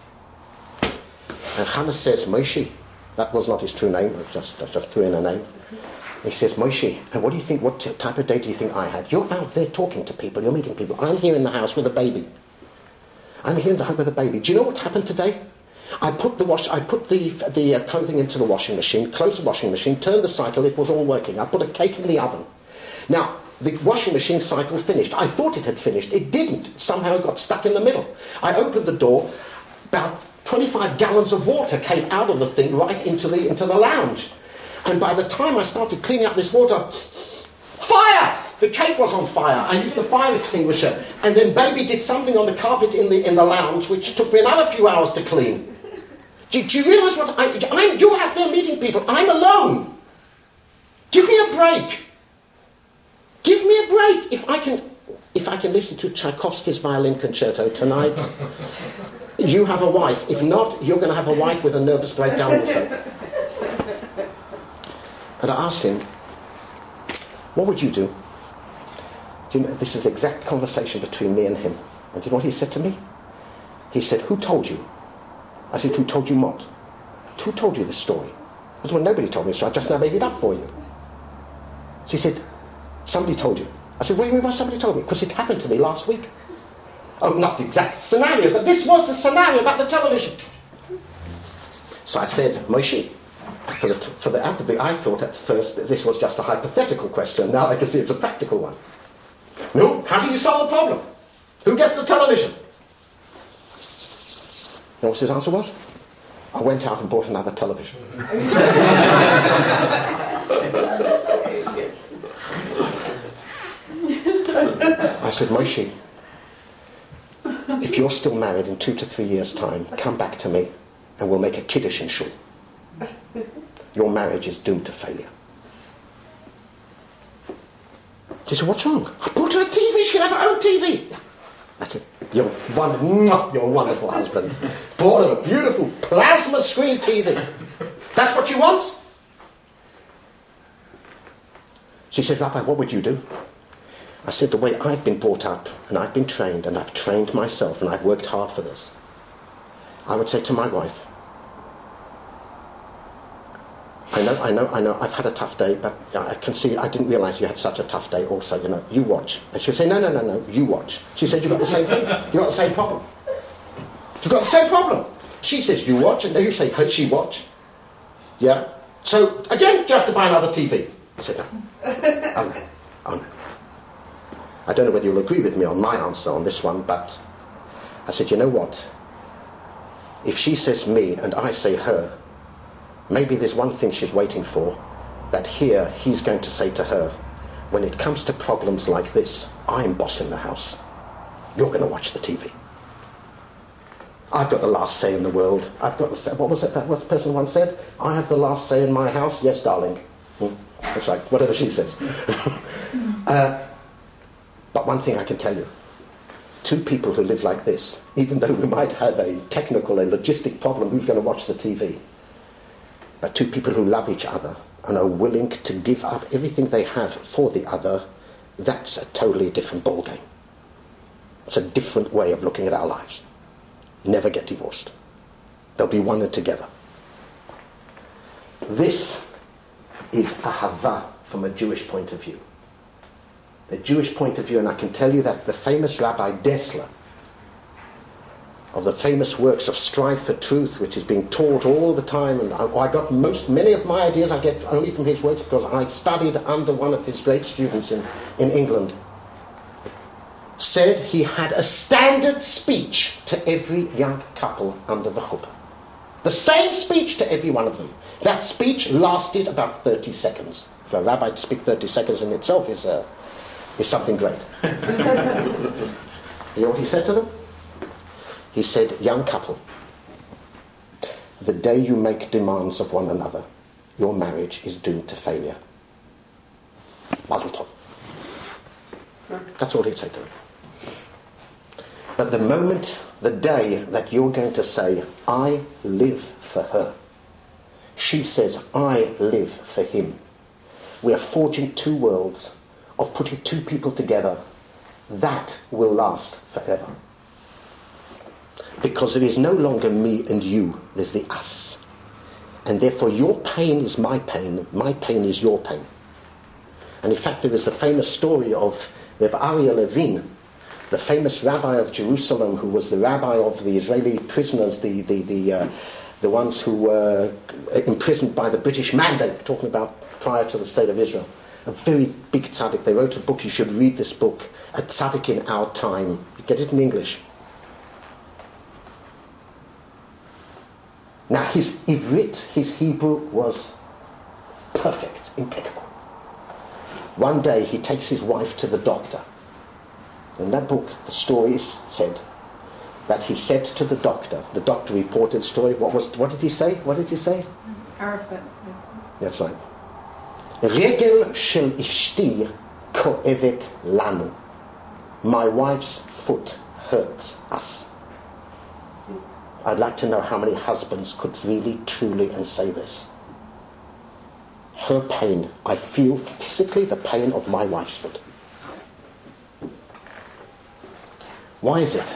And Hannah says, Moshe, that was not his true name, I just threw in a name. He says, Moshe, and what do you think, what type of day do you think I had? You're out there talking to people, you're meeting people. I'm here in the house with a baby. I'm here in the house with a baby. Do you know what happened today? I put the clothing into the washing machine, closed the washing machine, turned the cycle, it was all working. I put a cake in the oven. Now, the washing machine cycle finished. I thought it had finished. It didn't. Somehow it got stuck in the middle. I opened the door, about 25 gallons of water came out of the thing right into the lounge. And by the time I started cleaning up this water, fire! The cake was on fire. I used the fire extinguisher. And then baby did something on the carpet in the lounge, which took me another few hours to clean. Do you realise what you're out there meeting people. I'm alone. Give me a break. Give me a break. If I can listen to Tchaikovsky's violin concerto tonight, you have a wife. If not, you're going to have a wife with a nervous breakdown also. And I asked him, what would you do? Do you know, this is the exact conversation between me and him. And do you know what he said to me? He said, who told you? I said, who told you what? Who told you this story? I said, well, nobody told me, so I just now made it up for you. She said, somebody told you. I said, what do you mean by somebody told me? Because it happened to me last week. Oh, not the exact scenario, but this was the scenario about the television. So I said, Moshe, I thought at first that this was just a hypothetical question. Now I can see it's a practical one. No, how do you solve the problem? Who gets the television? You know what his answer was? I went out and bought another television. I said, Moshe, if you're still married in 2 to 3 years' time, come back to me and we'll make a kiddush in shul. Your marriage is doomed to failure. She said, what's wrong? I bought her a TV, she can have her own TV. That's it. You're a wonderful husband. Bought her a beautiful plasma screen TV. That's what you want? She said, Rabbi, what would you do? I said, the way I've been brought up and I've been trained and I've trained myself and I've worked hard for this, I would say to my wife, I know, I've had a tough day, but I can see, I didn't realise you had such a tough day also, you watch. And she'll say, no, you watch. She said, you've got the same thing, you've got the same problem. You've got the same problem. She says, you watch, and you say, she watch. Yeah? So, again, do you have to buy another TV? I said, no. Oh no. I don't know whether you'll agree with me on my answer on this one, but I said, you know what? If she says me and I say her, maybe there's one thing she's waiting for, that here he's going to say to her, when it comes to problems like this, I'm boss in the house. You're going to watch the TV. I've got the last say in the world. I've got the say. What was it that what the person once said? I have the last say in my house. Yes, darling. That's right, whatever she says. But one thing I can tell you, 2 people who live like this, even though we might have a technical and logistic problem, who's going to watch the TV? But 2 people who love each other and are willing to give up everything they have for the other, that's a totally different ballgame. It's a different way of looking at our lives. Never get divorced. They'll be one and together. This is ahava from a Jewish point of view. The Jewish point of view, and I can tell you that the famous Rabbi Dessler, of the famous works of Strive for Truth, which is being taught all the time, and I got many of my ideas I get only from his works because I studied under one of his great students in England, said he had a standard speech to every young couple under the chuppah. The same speech to every one of them. That speech lasted about 30 seconds. For a rabbi to speak 30 seconds in itself is something great. You know what he said to them? He said, young couple, the day you make demands of one another, your marriage is doomed to failure. Mazel tov. That's all he'd say to them. But the moment, the day that you're going to say, I live for her, she says, I live for him, we are forging 2 worlds of putting 2 people together, that will last forever. Because there is no longer me and you, there's the us. And therefore your pain is my pain is your pain. And in fact there is the famous story of Reb Aryeh Levin, the famous rabbi of Jerusalem, who was the rabbi of the Israeli prisoners, the ones who were imprisoned by the British Mandate, talking about prior to the State of Israel. A very big tzaddik. They wrote a book, you should read this book, A Tzaddik in Our Time. You get it in English. Now his Ivrit, his Hebrew was perfect, impeccable. One day he takes his wife to the doctor. In that book, the stories said that he said to the doctor reported the story, what did he say? Arafat. That's right. Regel shel ishti ko'evet lanu. My wife's foot hurts us. I'd like to know how many husbands could really, truly, and say this. Her pain, I feel physically the pain of my wife's foot. Why is it?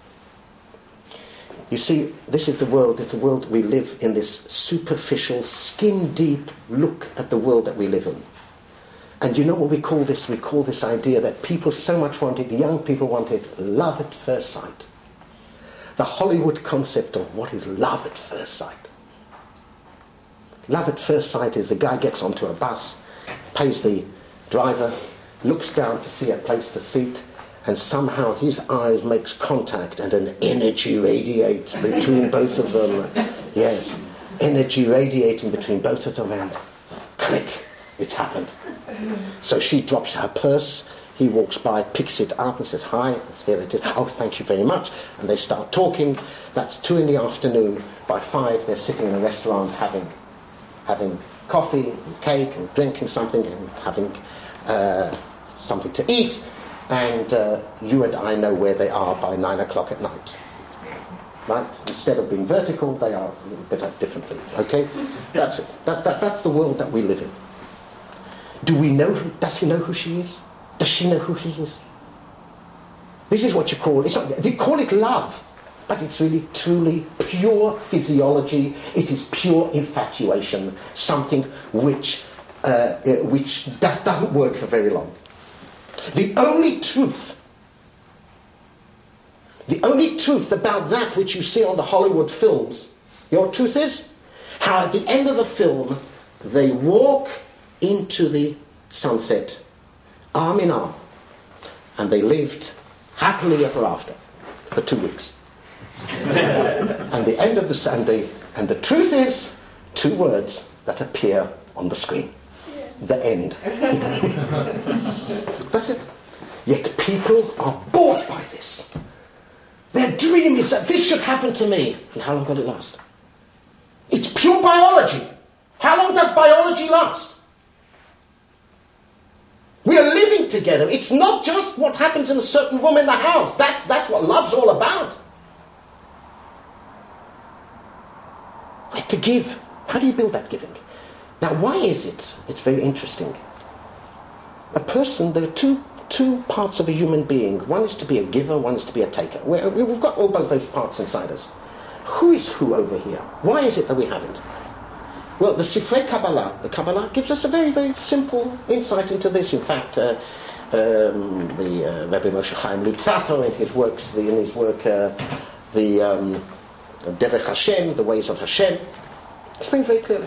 You see, this is the world, it's a world we live in, this superficial, skin-deep look at the world that we live in. And you know what we call this? We call this idea that people so much want it, young people want it, love at first sight. The Hollywood concept of what is love at first sight. Love at first sight is the guy gets onto a bus, pays the driver, looks down to see a place to seat, and somehow his eyes makes contact and an energy radiates between both of them. Yes, energy radiating between both of them, and click, it's happened. So she drops her purse, he walks by, picks it up and says, hi, here it is. Oh, thank you very much. And they start talking. That's 2 PM. By 5, they're sitting in a restaurant having coffee and cake and drinking something and having something to eat. And you and I know where they are by 9 o'clock at night. Right? Instead of being vertical, they are a little bit differently. Okay? That's it. That's the world that we live in. Do we know? Does he know who she is? Does she know who he is? This is what you call, they call it love, but it's really truly pure physiology. It is pure infatuation, something which doesn't work for very long. The only truth about that which you see on the Hollywood films, your truth is how at the end of the film they walk into the sunset arm in arm, and they lived happily ever after for 2 weeks. And the end of and the truth is 2 words that appear on the screen. The end. That's it. Yet people are bored by this. Their dream is that this should happen to me. And how long will it last? It's pure biology. How long does biology last? We are living together. It's not just what happens in a certain room in the house. That's what love's all about. We have to give. How do you build that giving? Now, why is it? It's very interesting. A person, there are two parts of a human being. One is to be a giver, one is to be a taker. We've got all both those parts inside us. Who is who over here? Why is it that we have it? Well, the Sifrei Kabbalah, the Kabbalah gives us a very, very simple insight into this. In fact, the Rebbe Moshe Chaim Luzzatto, in his work, the Derech Hashem, the ways of Hashem, explains very clearly.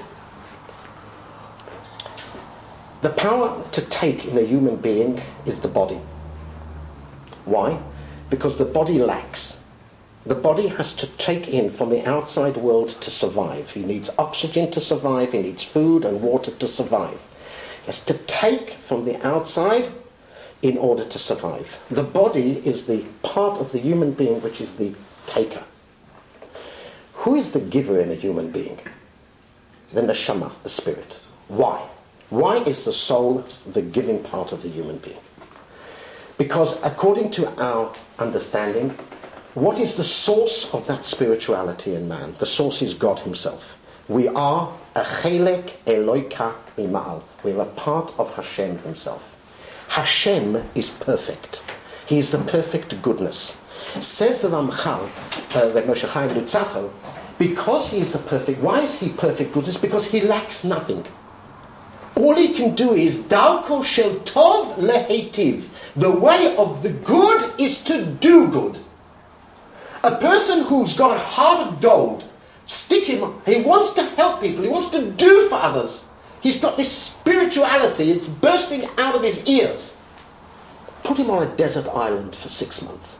The power to take in a human being is the body. Why? Because the body lacks. The body has to take in from the outside world to survive. He needs oxygen to survive, he needs food and water to survive. He has to take from the outside in order to survive. The body is the part of the human being which is the taker. Who is the giver in a human being? The neshama, the spirit. Why? Why is the soul the giving part of the human being? Because according to our understanding, what is the source of that spirituality in man? The source is God himself. We are a chelek Eloika ima'al. We are a part of Hashem himself. Hashem is perfect. He is the perfect goodness. Says the Ramchal, Rebbe Moshe Chaim Luzzatto, because he is the perfect, why is he perfect goodness? Because he lacks nothing. All he can do is Darko shel tov lehetiv. The way of the good is to do good. A person who's got a heart of gold, he wants to help people, he wants to do for others. He's got this spirituality, it's bursting out of his ears. Put him on a desert island for 6 months.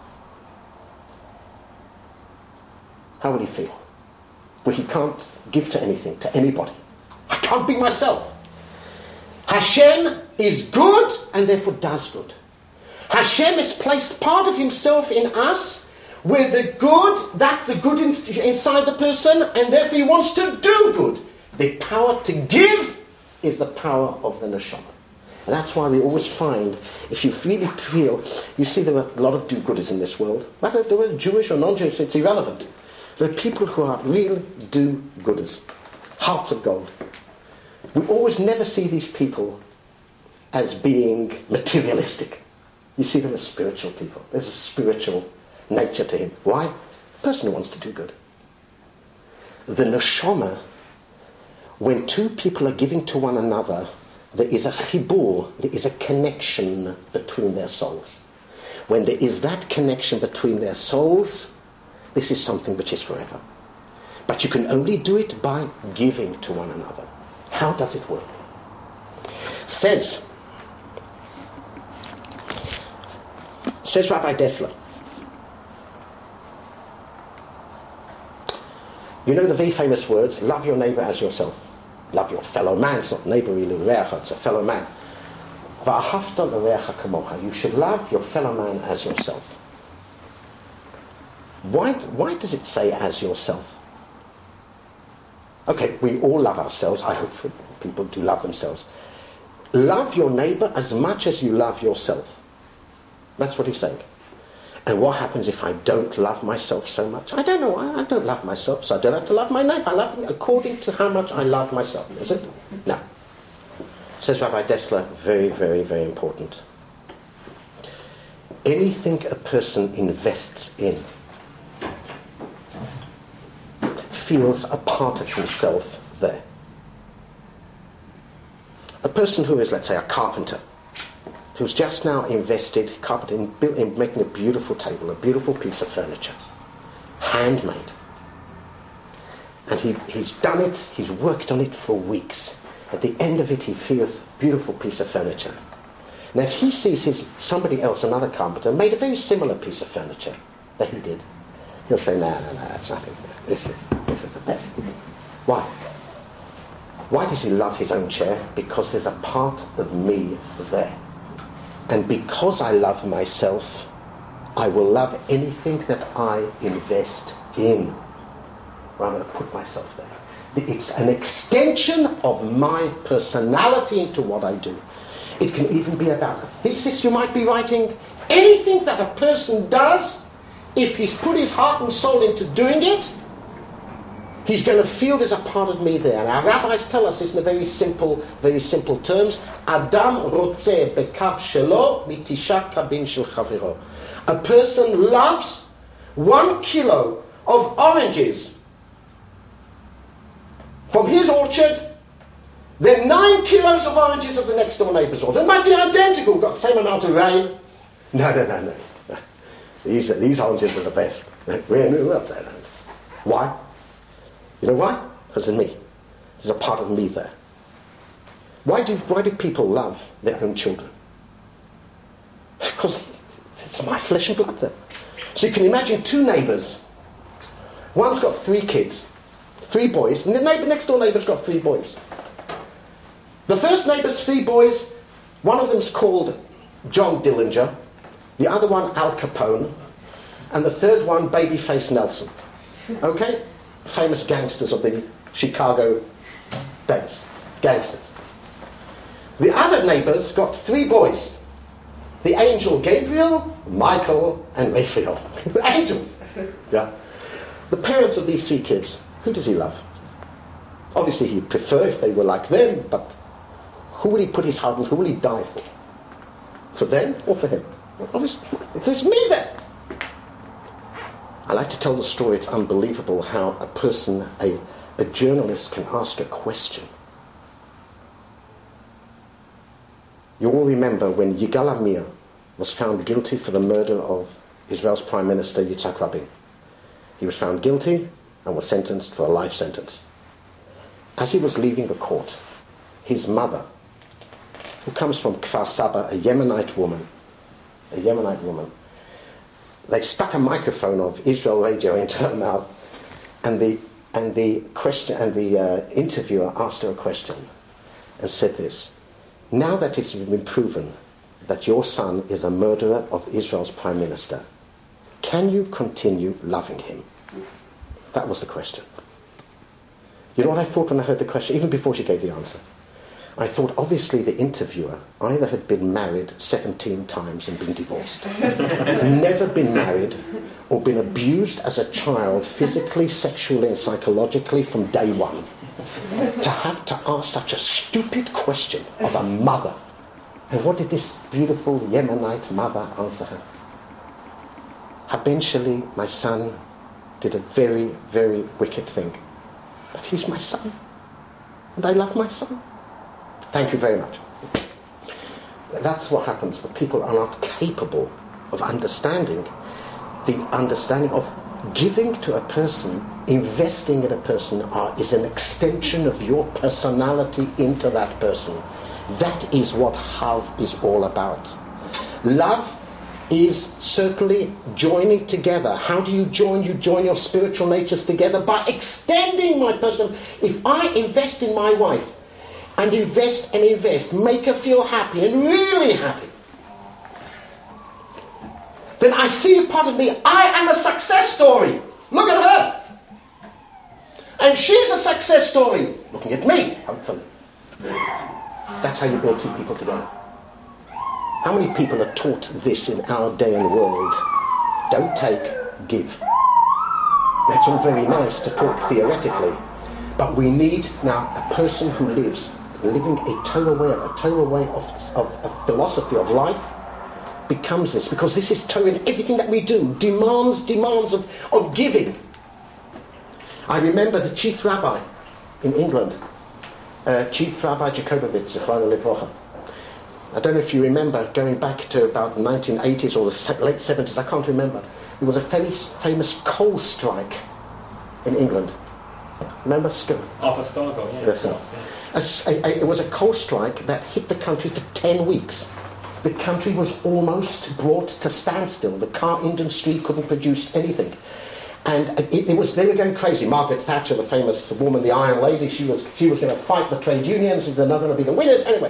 How will he feel? Well, he can't give to anything, to anybody. I can't be myself. Hashem is good and therefore does good. Hashem has placed part of himself in us where the good inside the person, and therefore he wants to do good. The power to give is the power of the neshama. And that's why we always find, if you really feel, you see there are a lot of do-gooders in this world, whether they were Jewish or non-Jewish, it's irrelevant. There are people who are real do-gooders, hearts of gold. We always never see these people as being materialistic. You see them as spiritual people. There's a spiritual nature to him. Why? The person who wants to do good. The neshama, when two people are giving to one another, there is a chibur, there is a connection between their souls. When there is that connection between their souls, this is something which is forever. But you can only do it by giving to one another. How does it work? Says Rabbi Dessler, you know the very famous words, love your neighbor as yourself. Love your fellow man. It's not neighbor, it's a fellow man. Va'ahavta l'reacha kamocha. You should love your fellow man as yourself. Why does it say as yourself? Okay, we all love ourselves. I hope people do love themselves. Love your neighbor as much as you love yourself. That's what he's saying. And what happens if I don't love myself so much? I don't know. I don't love myself, so I don't have to love my neighbor. I love him according to how much I love myself. Is it? No. Says Rabbi Dessler, very, very, very important. Anything a person invests in feels a part of himself there. A person who is, let's say, a carpenter, who's just now invested in making a beautiful table, a beautiful piece of furniture, handmade. And he's done it, he's worked on it for weeks. At the end of it, he feels a beautiful piece of furniture. Now, if he sees somebody else, another carpenter, made a very similar piece of furniture that he did, he'll say, no, that's nothing. This is the best. Why? Why does he love his own chair? Because there's a part of me there. And because I love myself, I will love anything that I invest in. I'm going to put myself there. It's an extension of my personality into what I do. It can even be about a thesis you might be writing. Anything that a person does, if he's put his heart and soul into doing it, he's going to feel there's a part of me there. And our rabbis tell us this in very simple terms. Adam rotzeh bekav shelo mitisha kabin shel chaviro. A person loves 1 kilo of oranges from his orchard, then 9 kilos of oranges of the next door neighbour's orchard. They might be identical, got the same amount of rain. No. These oranges are the best. Who else say that? Why? You know why? Because of me. There's a part of me there. Why do people love their own children? Because it's my flesh and blood there. So you can imagine 2 neighbours. One's got 3 kids, 3 boys, and the next door neighbour's got 3 boys. The first neighbour's 3 boys, one of them's called John Dillinger, the other one Al Capone, and the third one Babyface Nelson. Okay? Famous gangsters of the Chicago days. Gangsters. The other neighbours got 3 boys. The angel Gabriel, Michael, and Raphael. Angels. Yeah. The parents of these 3 kids, who does he love? Obviously he'd prefer if they were like them, but who will he put his heart in? Who will he die for? For them or for him? Obviously, there's me there. I like to tell the story. It's unbelievable how a person, a journalist, can ask a question. You all remember when Yigal Amir was found guilty for the murder of Israel's Prime Minister Yitzhak Rabin. He was found guilty and was sentenced for a life sentence. As he was leaving the court, his mother, who comes from Kfar Saba, a Yemenite woman, they stuck a microphone of Israel radio into her mouth, and the interviewer asked her a question and said this: now that it's been proven that your son is a murderer of Israel's prime minister, can you continue loving him? That was the question. You know what I thought when I heard the question, even before she gave the answer? I thought obviously the interviewer either had been married 17 times and been divorced, never been married, or been abused as a child physically, sexually and psychologically from day one. To have to ask such a stupid question of a mother. And what did this beautiful Yemenite mother answer her? Eventually, my son did a very, very wicked thing. But he's my son. And I love my son. Thank you very much. That's what happens when people are not capable of understanding the understanding of giving to a person, investing in a person is an extension of your personality into that person. That is what Hav is all about. Love is certainly joining together. How do you join? You join your spiritual natures together by extending my person. If I invest in my wife, and invest, make her feel happy and really happy, then I see a part of me, I am a success story. Look at her. And she's a success story. Looking at me, hopefully. That's how you build two people together. How many people are taught this in our day and world? Don't take, give. That's all very nice to talk theoretically, but we need now a person who living a Torah way of philosophy of life becomes this, because this is Torah in everything that we do, demands of giving. I remember the chief rabbi in England, Chief Rabbi Jacobowitz, Zichrono Livrocha. I don't know if you remember, going back to about the 1980s or the late 70s, I can't remember. There was a famous coal strike in England. Remember? Upper Stargo, yeah. Yes, yeah. It was a coal strike that hit the country for 10 weeks. The country was almost brought to standstill. The car industry couldn't produce anything. And they were going crazy. Margaret Thatcher, the famous woman, the Iron Lady, she was going to fight the trade unions. They're not going to be the winners. Anyway.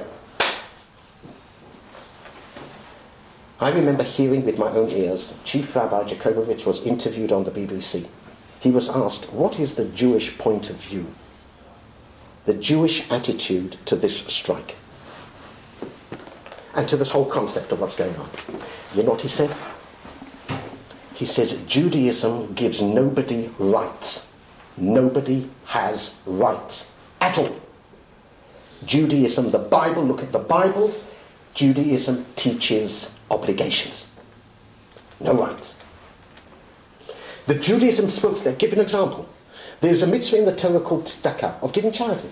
I remember hearing with my own ears, Chief Rabbi Jacobowitz was interviewed on the BBC. He was asked, what is the Jewish point of view? The Jewish attitude to this strike? And to this whole concept of what's going on. You know what he said? He says, Judaism gives nobody rights. Nobody has rights at all. Judaism, the Bible, look at the Bible. Judaism teaches obligations. No rights. The Judaism spoke, give an example. There's a mitzvah in the Torah called tzedakah, of giving charity.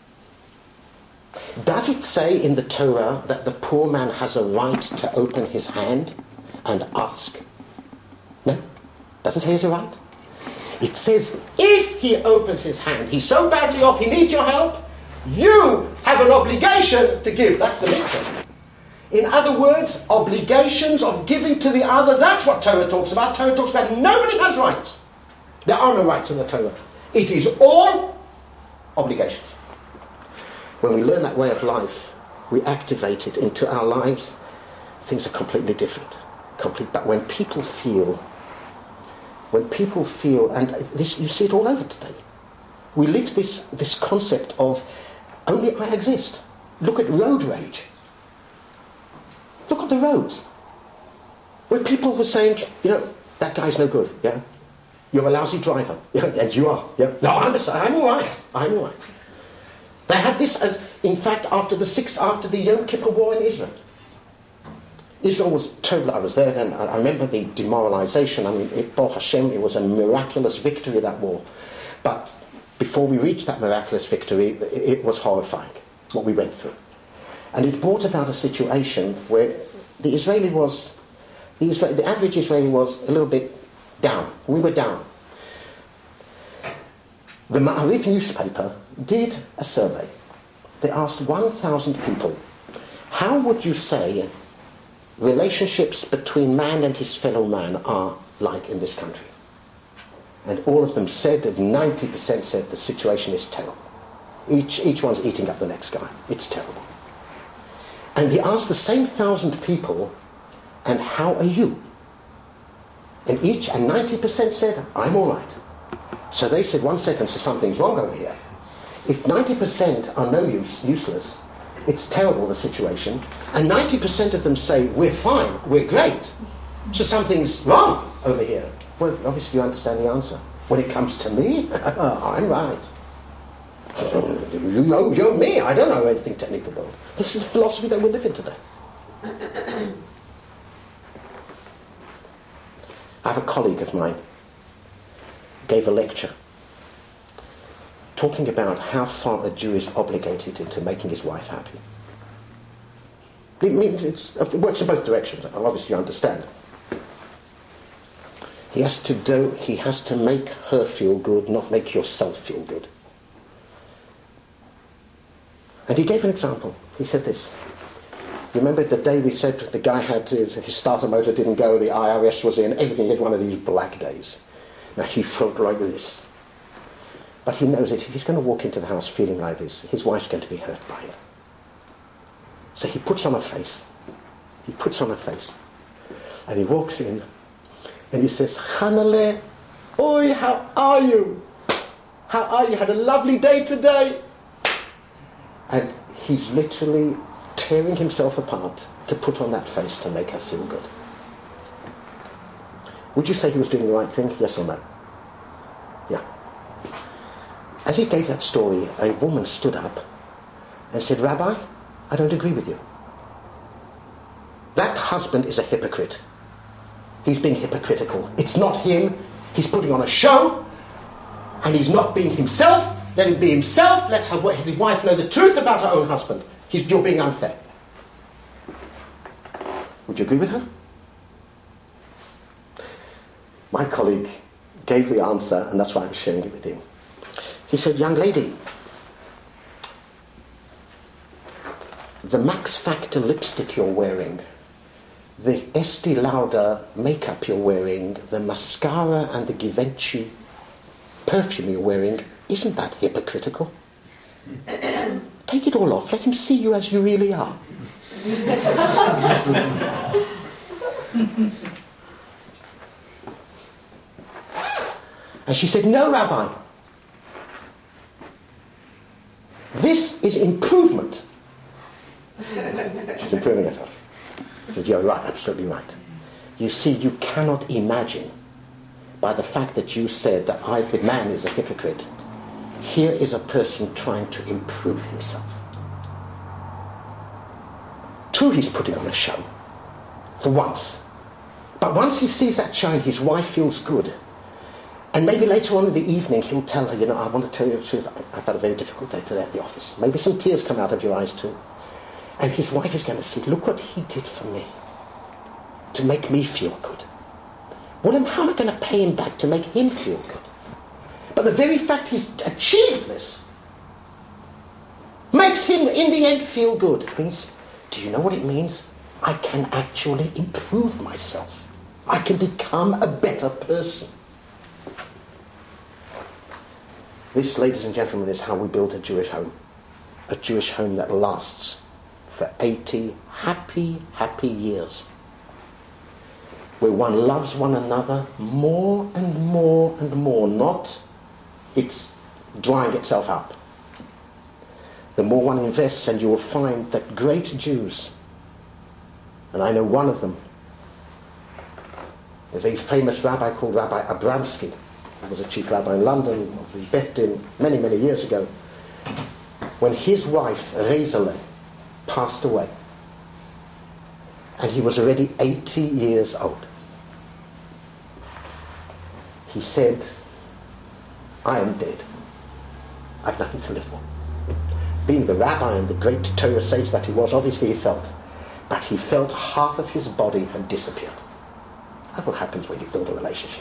Does it say in the Torah that the poor man has a right to open his hand and ask? No. Doesn't say he has a right. It says if he opens his hand, he's so badly off, he needs your help, you have an obligation to give. That's the mitzvah. In other words, obligations of giving to the other, that's what Torah talks about. Torah talks about nobody has rights. There are no rights in the Torah. It is all obligations. When we learn that way of life, we activate it into our lives, things are completely different. But when people feel, and this, you see it all over today, we live this concept of only I exist. Look at road rage. Look at the roads. Where people were saying, that guy's no good, yeah? You're a lousy driver, yeah? And you are, yeah? No, I'm all right. They had this, in fact, after the Yom Kippur War in Israel. Israel was terrible. I was there then. I remember the demoralization. Baruch Hashem, it was a miraculous victory, that war. But before we reached that miraculous victory, it was horrifying, what we went through. And it brought about a situation where the average Israeli was a little bit down. We were down. The Ma'ariv newspaper did a survey. They asked 1,000 people, how would you say relationships between man and his fellow man are like in this country? And all of them said, that 90% said the situation is terrible. Each one's eating up the next guy. It's terrible. And they asked the same 1,000 people, and how are you? And 90% said, I'm all right. So they said, 1 second, so something's wrong over here. If 90% are useless, it's terrible, the situation, and 90% of them say, we're fine, we're great, so something's wrong over here. Well, obviously you understand the answer. When it comes to me, I'm right. You're me, I don't know anything technical about it. This is the philosophy that we live in today. I have a colleague of mine gave a lecture talking about how far a Jew is obligated into making his wife happy. It works in both directions, obviously you understand. He has to make her feel good, not make yourself feel good. And he gave an example. He said this. You remember the day we said the guy had his starter motor didn't go, the IRS was in, everything, he had one of these black days. Now he felt like this. But he knows that if he's going to walk into the house feeling like this, his wife's going to be hurt by it. So he puts on a face. He puts on a face. And he walks in and he says, Hanale, oi, how are you? How are you? Had a lovely day today? And he's literally tearing himself apart to put on that face to make her feel good. Would you say he was doing the right thing? Yes or no? Yeah. As he gave that story, a woman stood up and said, Rabbi, I don't agree with you. That husband is a hypocrite. He's being hypocritical. It's not him. He's putting on a show, and he's not being himself. Let him be himself. Let his wife know the truth about her own husband. You're being unfair. Would you agree with her? My colleague gave the answer, and that's why I'm sharing it with him. He said, young lady, the Max Factor lipstick you're wearing, the Estee Lauder makeup you're wearing, the mascara and the Givenchy perfume you're wearing, isn't that hypocritical? Take it all off. Let him see you as you really are. And she said, no, Rabbi. This is improvement. She's improving herself. I said, you're right, absolutely right. You see, you cannot imagine, by the fact that you said that the man is a hypocrite, here is a person trying to improve himself. True, he's putting on a show, for once. But once he sees that show and his wife feels good, and maybe later on in the evening he'll tell her, I want to tell you the truth, I've had a very difficult day today at the office. Maybe some tears come out of your eyes too. And his wife is going to say, look what he did for me, to make me feel good. How am I going to pay him back to make him feel good? But the very fact he's achieved this makes him, in the end, feel good. It means, do you know what it means? I can actually improve myself. I can become a better person. This, ladies and gentlemen, is how we build a Jewish home. A Jewish home that lasts for 80 happy, happy years. Where one loves one another more and more and more. Not it's drying itself up. The more one invests, and you will find that great Jews, and I know one of them, a very famous rabbi called Rabbi Abramsky, who was a chief rabbi in London, of the Beth Din, many, many years ago, when his wife, Rezele, passed away, and he was already 80 years old. He said, I am dead. I've nothing to live for. Being the rabbi and the great Torah sage that he was, obviously he felt. But he felt half of his body had disappeared. That's what happens when you build a relationship.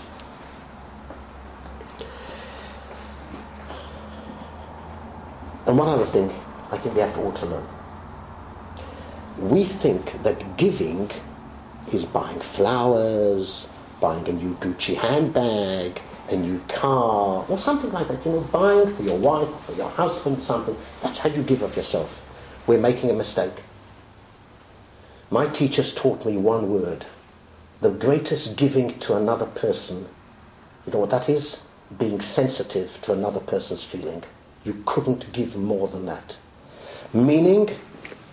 And one other thing I think we have to also learn. We think that giving is buying flowers, buying a new Gucci handbag, a new car, or something like that. Buying for your wife, for your husband, something. That's how you give of yourself. We're making a mistake. My teachers taught me one word. The greatest giving to another person, you know what that is? Being sensitive to another person's feeling. You couldn't give more than that. Meaning,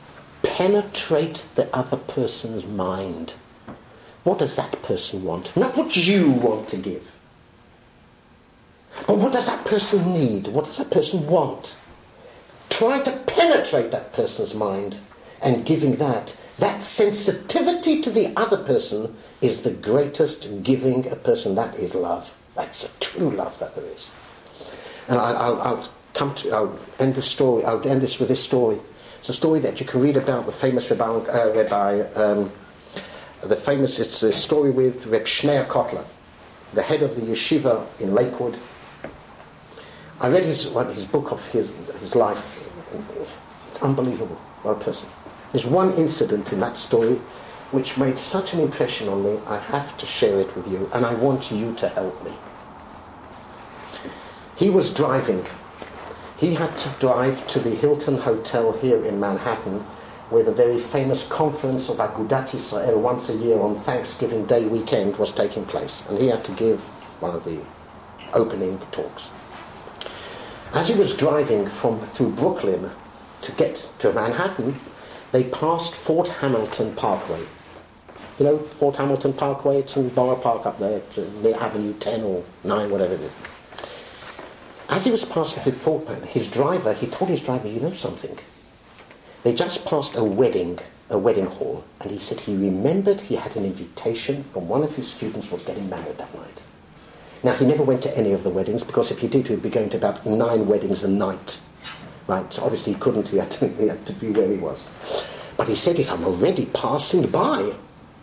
penetrate the other person's mind. What does that person want? Not what you want to give. But what does that person need? What does that person want? Try to penetrate that person's mind, and giving that sensitivity to the other person is the greatest giving a person. That is love. That's a true love that there is. And I'll end this story. I'll end this with this story. It's a story that you can read about the famous it's a story with Reb Shneir Kotler, the head of the yeshiva in Lakewood. I read his book of his life. It's unbelievable. What a person. There's one incident in that story which made such an impression on me. I have to share it with you, and I want you to help me. He was driving. He had to drive to the Hilton Hotel here in Manhattan, where the very famous conference of Agudat Yisrael once a year on Thanksgiving Day weekend was taking place. And he had to give one of the opening talks. As he was driving through Brooklyn to get to Manhattan, they passed Fort Hamilton Parkway. You know Fort Hamilton Parkway? It's in Borough Park up there, near Avenue 10 or 9, whatever it is. As he was passing through Fort Hamilton, he told his driver, you know something? They just passed a wedding hall, and he said he remembered he had an invitation from one of his students who was getting married that night. Now, he never went to any of the weddings, because if he did, he'd be going to about 9 weddings a night. Right, so obviously he couldn't, he had to be where he was. But he said, if I'm already passing by,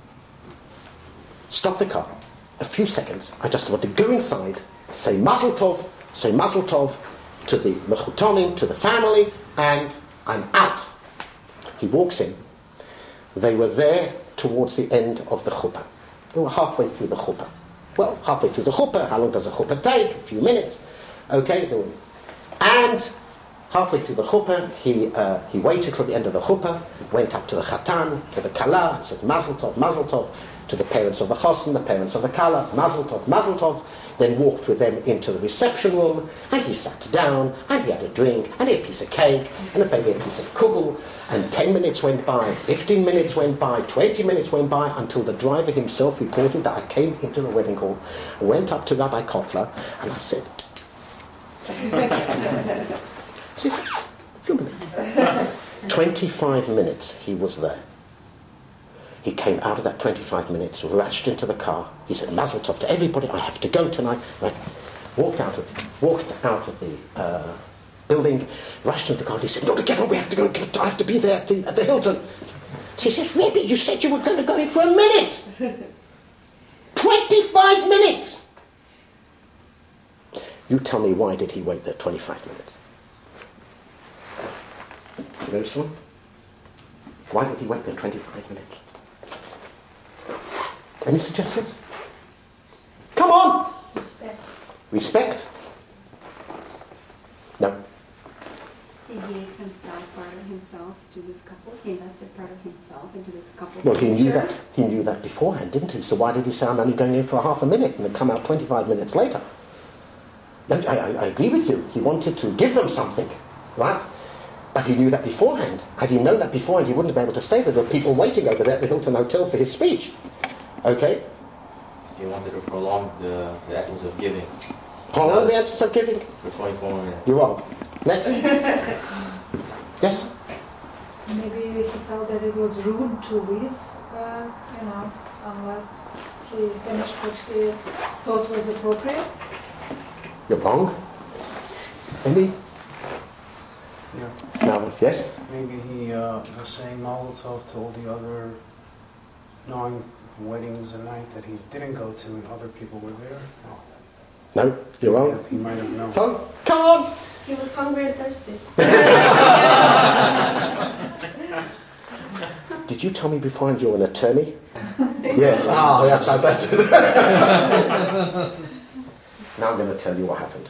stop the car. A few seconds, I just want to go inside, say Mazel Tov to the mechutonim, to the family, and I'm out. He walks in. They were there towards the end of the chuppah. They were halfway through the chuppah. Well, halfway through the chuppah, how long does a chuppah take? A few minutes. Okay, and halfway through the chuppah, he waited till the end of the chuppah, went up to the chatan, to the kala, and said Mazel Tov, to the parents of the chosin, the parents of the kala, Mazel Tov, then walked with them into the reception room, and he sat down, and he had a drink, and a piece of cake, and maybe a piece of kugel, and 10 minutes went by, 15 minutes went by, 20 minutes went by, until the driver himself reported that I came into the wedding hall, went up to Rabbi Kotler, and I said, she said, a few minutes. 25 minutes he was there. He came out of that 25 minutes, rushed into the car. He said, Mazel Tov to everybody, I have to go tonight. Right. Walked out of the building, rushed into the car. He said, no, get on, we have to go, I have to be there at the Hilton. So he says, Rebbe, you said you were going to go in for a minute. 25 minutes. You tell me, why did he wait there 25 minutes? You know someone? Why did he wait there 25 minutes? Any suggestions? Come on! Respect? No. He gave part of himself to this couple. He invested part of himself into this couple. Well, he knew that beforehand, didn't he? So why did he say, I'm only going in for a half a minute and then come out 25 minutes later? I agree with you. He wanted to give them something, right? But he knew that beforehand. Had he known that beforehand, he wouldn't have been able to stay there. There were people waiting over there at the Hilton Hotel for his speech. Okay? He wanted to prolong the essence of giving. Prolong the essence of giving? For 24 minutes. You're wrong. Next. Yes? Maybe he felt that it was rude to leave, unless he finished what he thought was appropriate. You're wrong. Maybe? Yeah. No, yes? Maybe he was saying Mazel Tov to all the other 9 weddings a night that he didn't go to and other people were there. No, you're wrong. He might have known. So, come on! He was hungry and thirsty. Did you tell me beforehand you're an attorney? Yes. Ah, yes, I bet. Now I'm going to tell you what happened.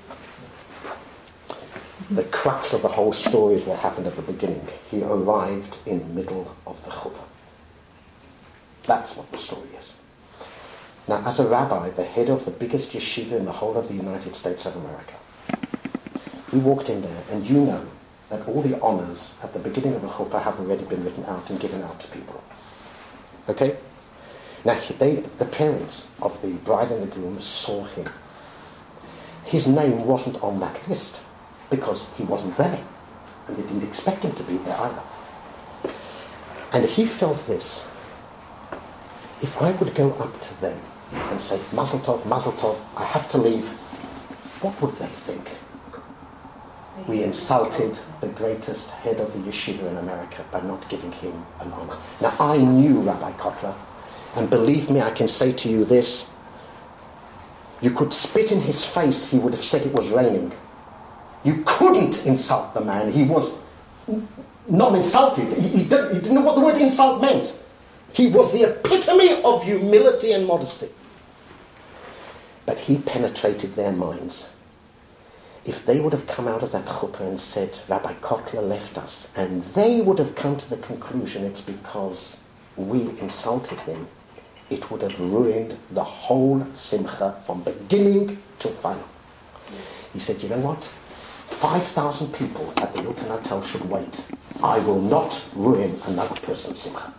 The crux of the whole story is what happened at the beginning. He arrived in the middle of the chuppah. That's what the story is. Now, as a rabbi, the head of the biggest yeshiva in the whole of the United States of America, he walked in there, and you know that all the honors at the beginning of the chuppah have already been written out and given out to people. Okay? Now, the parents of the bride and the groom saw him. His name wasn't on that list because he wasn't there. And they didn't expect him to be there either. And he felt this. If I would go up to them and say, Mazel Tov, I have to leave, what would they think? We insulted the greatest head of the yeshiva in America by not giving him an honor. Now, I knew Rabbi Kotler, and believe me, I can say to you this, you could spit in his face, he would have said it was raining. You couldn't insult the man. He was non-insultive. He didn't know what the word insult meant. He was the epitome of humility and modesty. But he penetrated their minds. If they would have come out of that chuppah and said, Rabbi Kotler left us, and they would have come to the conclusion it's because we insulted him, it would have ruined the whole simcha from beginning to final. He said, you know what? 5,000 people at the Hilton Hotel should wait. I will not ruin another person's simcha.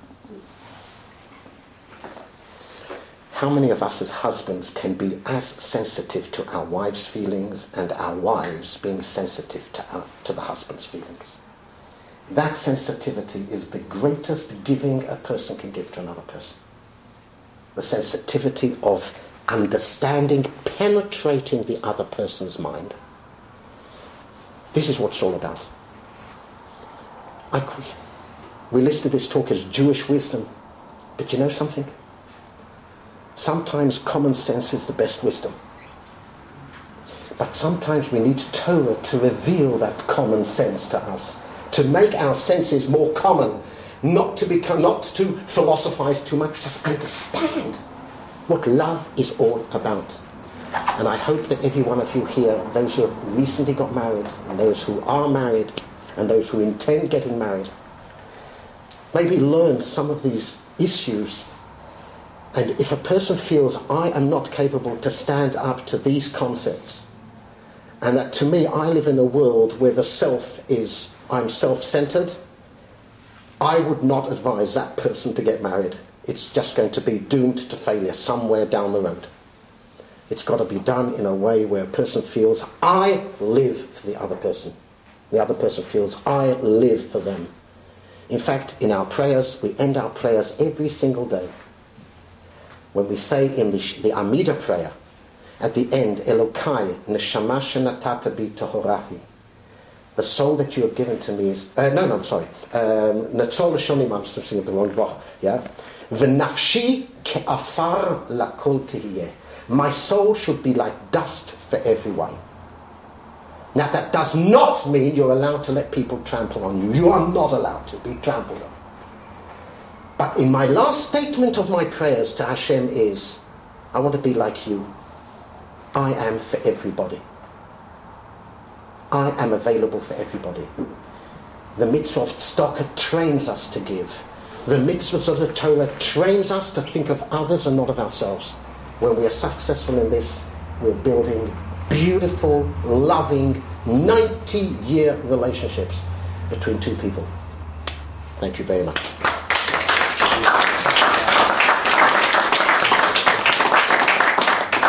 How many of us as husbands can be as sensitive to our wives' feelings and our wives being sensitive to the husband's feelings? That sensitivity is the greatest giving a person can give to another person. The sensitivity of understanding, penetrating the other person's mind. This is what it's all about. We listed this talk as Jewish wisdom, but you know something? Sometimes common sense is the best wisdom. But sometimes we need Torah to reveal that common sense to us, to make our senses more common, not to philosophize too much, just understand what love is all about. And I hope that every one of you here, those who have recently got married, and those who are married, and those who intend getting married, maybe learn some of these issues. And if a person feels, I am not capable to stand up to these concepts, and that to me, I live in a world where the self is, I'm self-centered, I would not advise that person to get married. It's just going to be doomed to failure somewhere down the road. It's got to be done in a way where a person feels, I live for the other person. The other person feels, I live for them. In fact, in our prayers, we end our prayers every single day. When we say in the Amida prayer, at the end, Elokai, neshama shenatata bi tohorahi. The soul that you have given to me is... Netzol l'shonim, I'm still singing the wrong vach. Yeah? V'nafshi ke'afar lakol tihiyeh. My soul should be like dust for everyone. Now that does not mean you're allowed to let people trample on you. You are not allowed to be trampled on. But in my last statement of my prayers to Hashem is, I want to be like you. I am for everybody. I am available for everybody. The mitzvah of tzedakah trains us to give. The mitzvahs of the Torah trains us to think of others and not of ourselves. When we are successful in this, we're building beautiful, loving, 90-year relationships between two people. Thank you very much.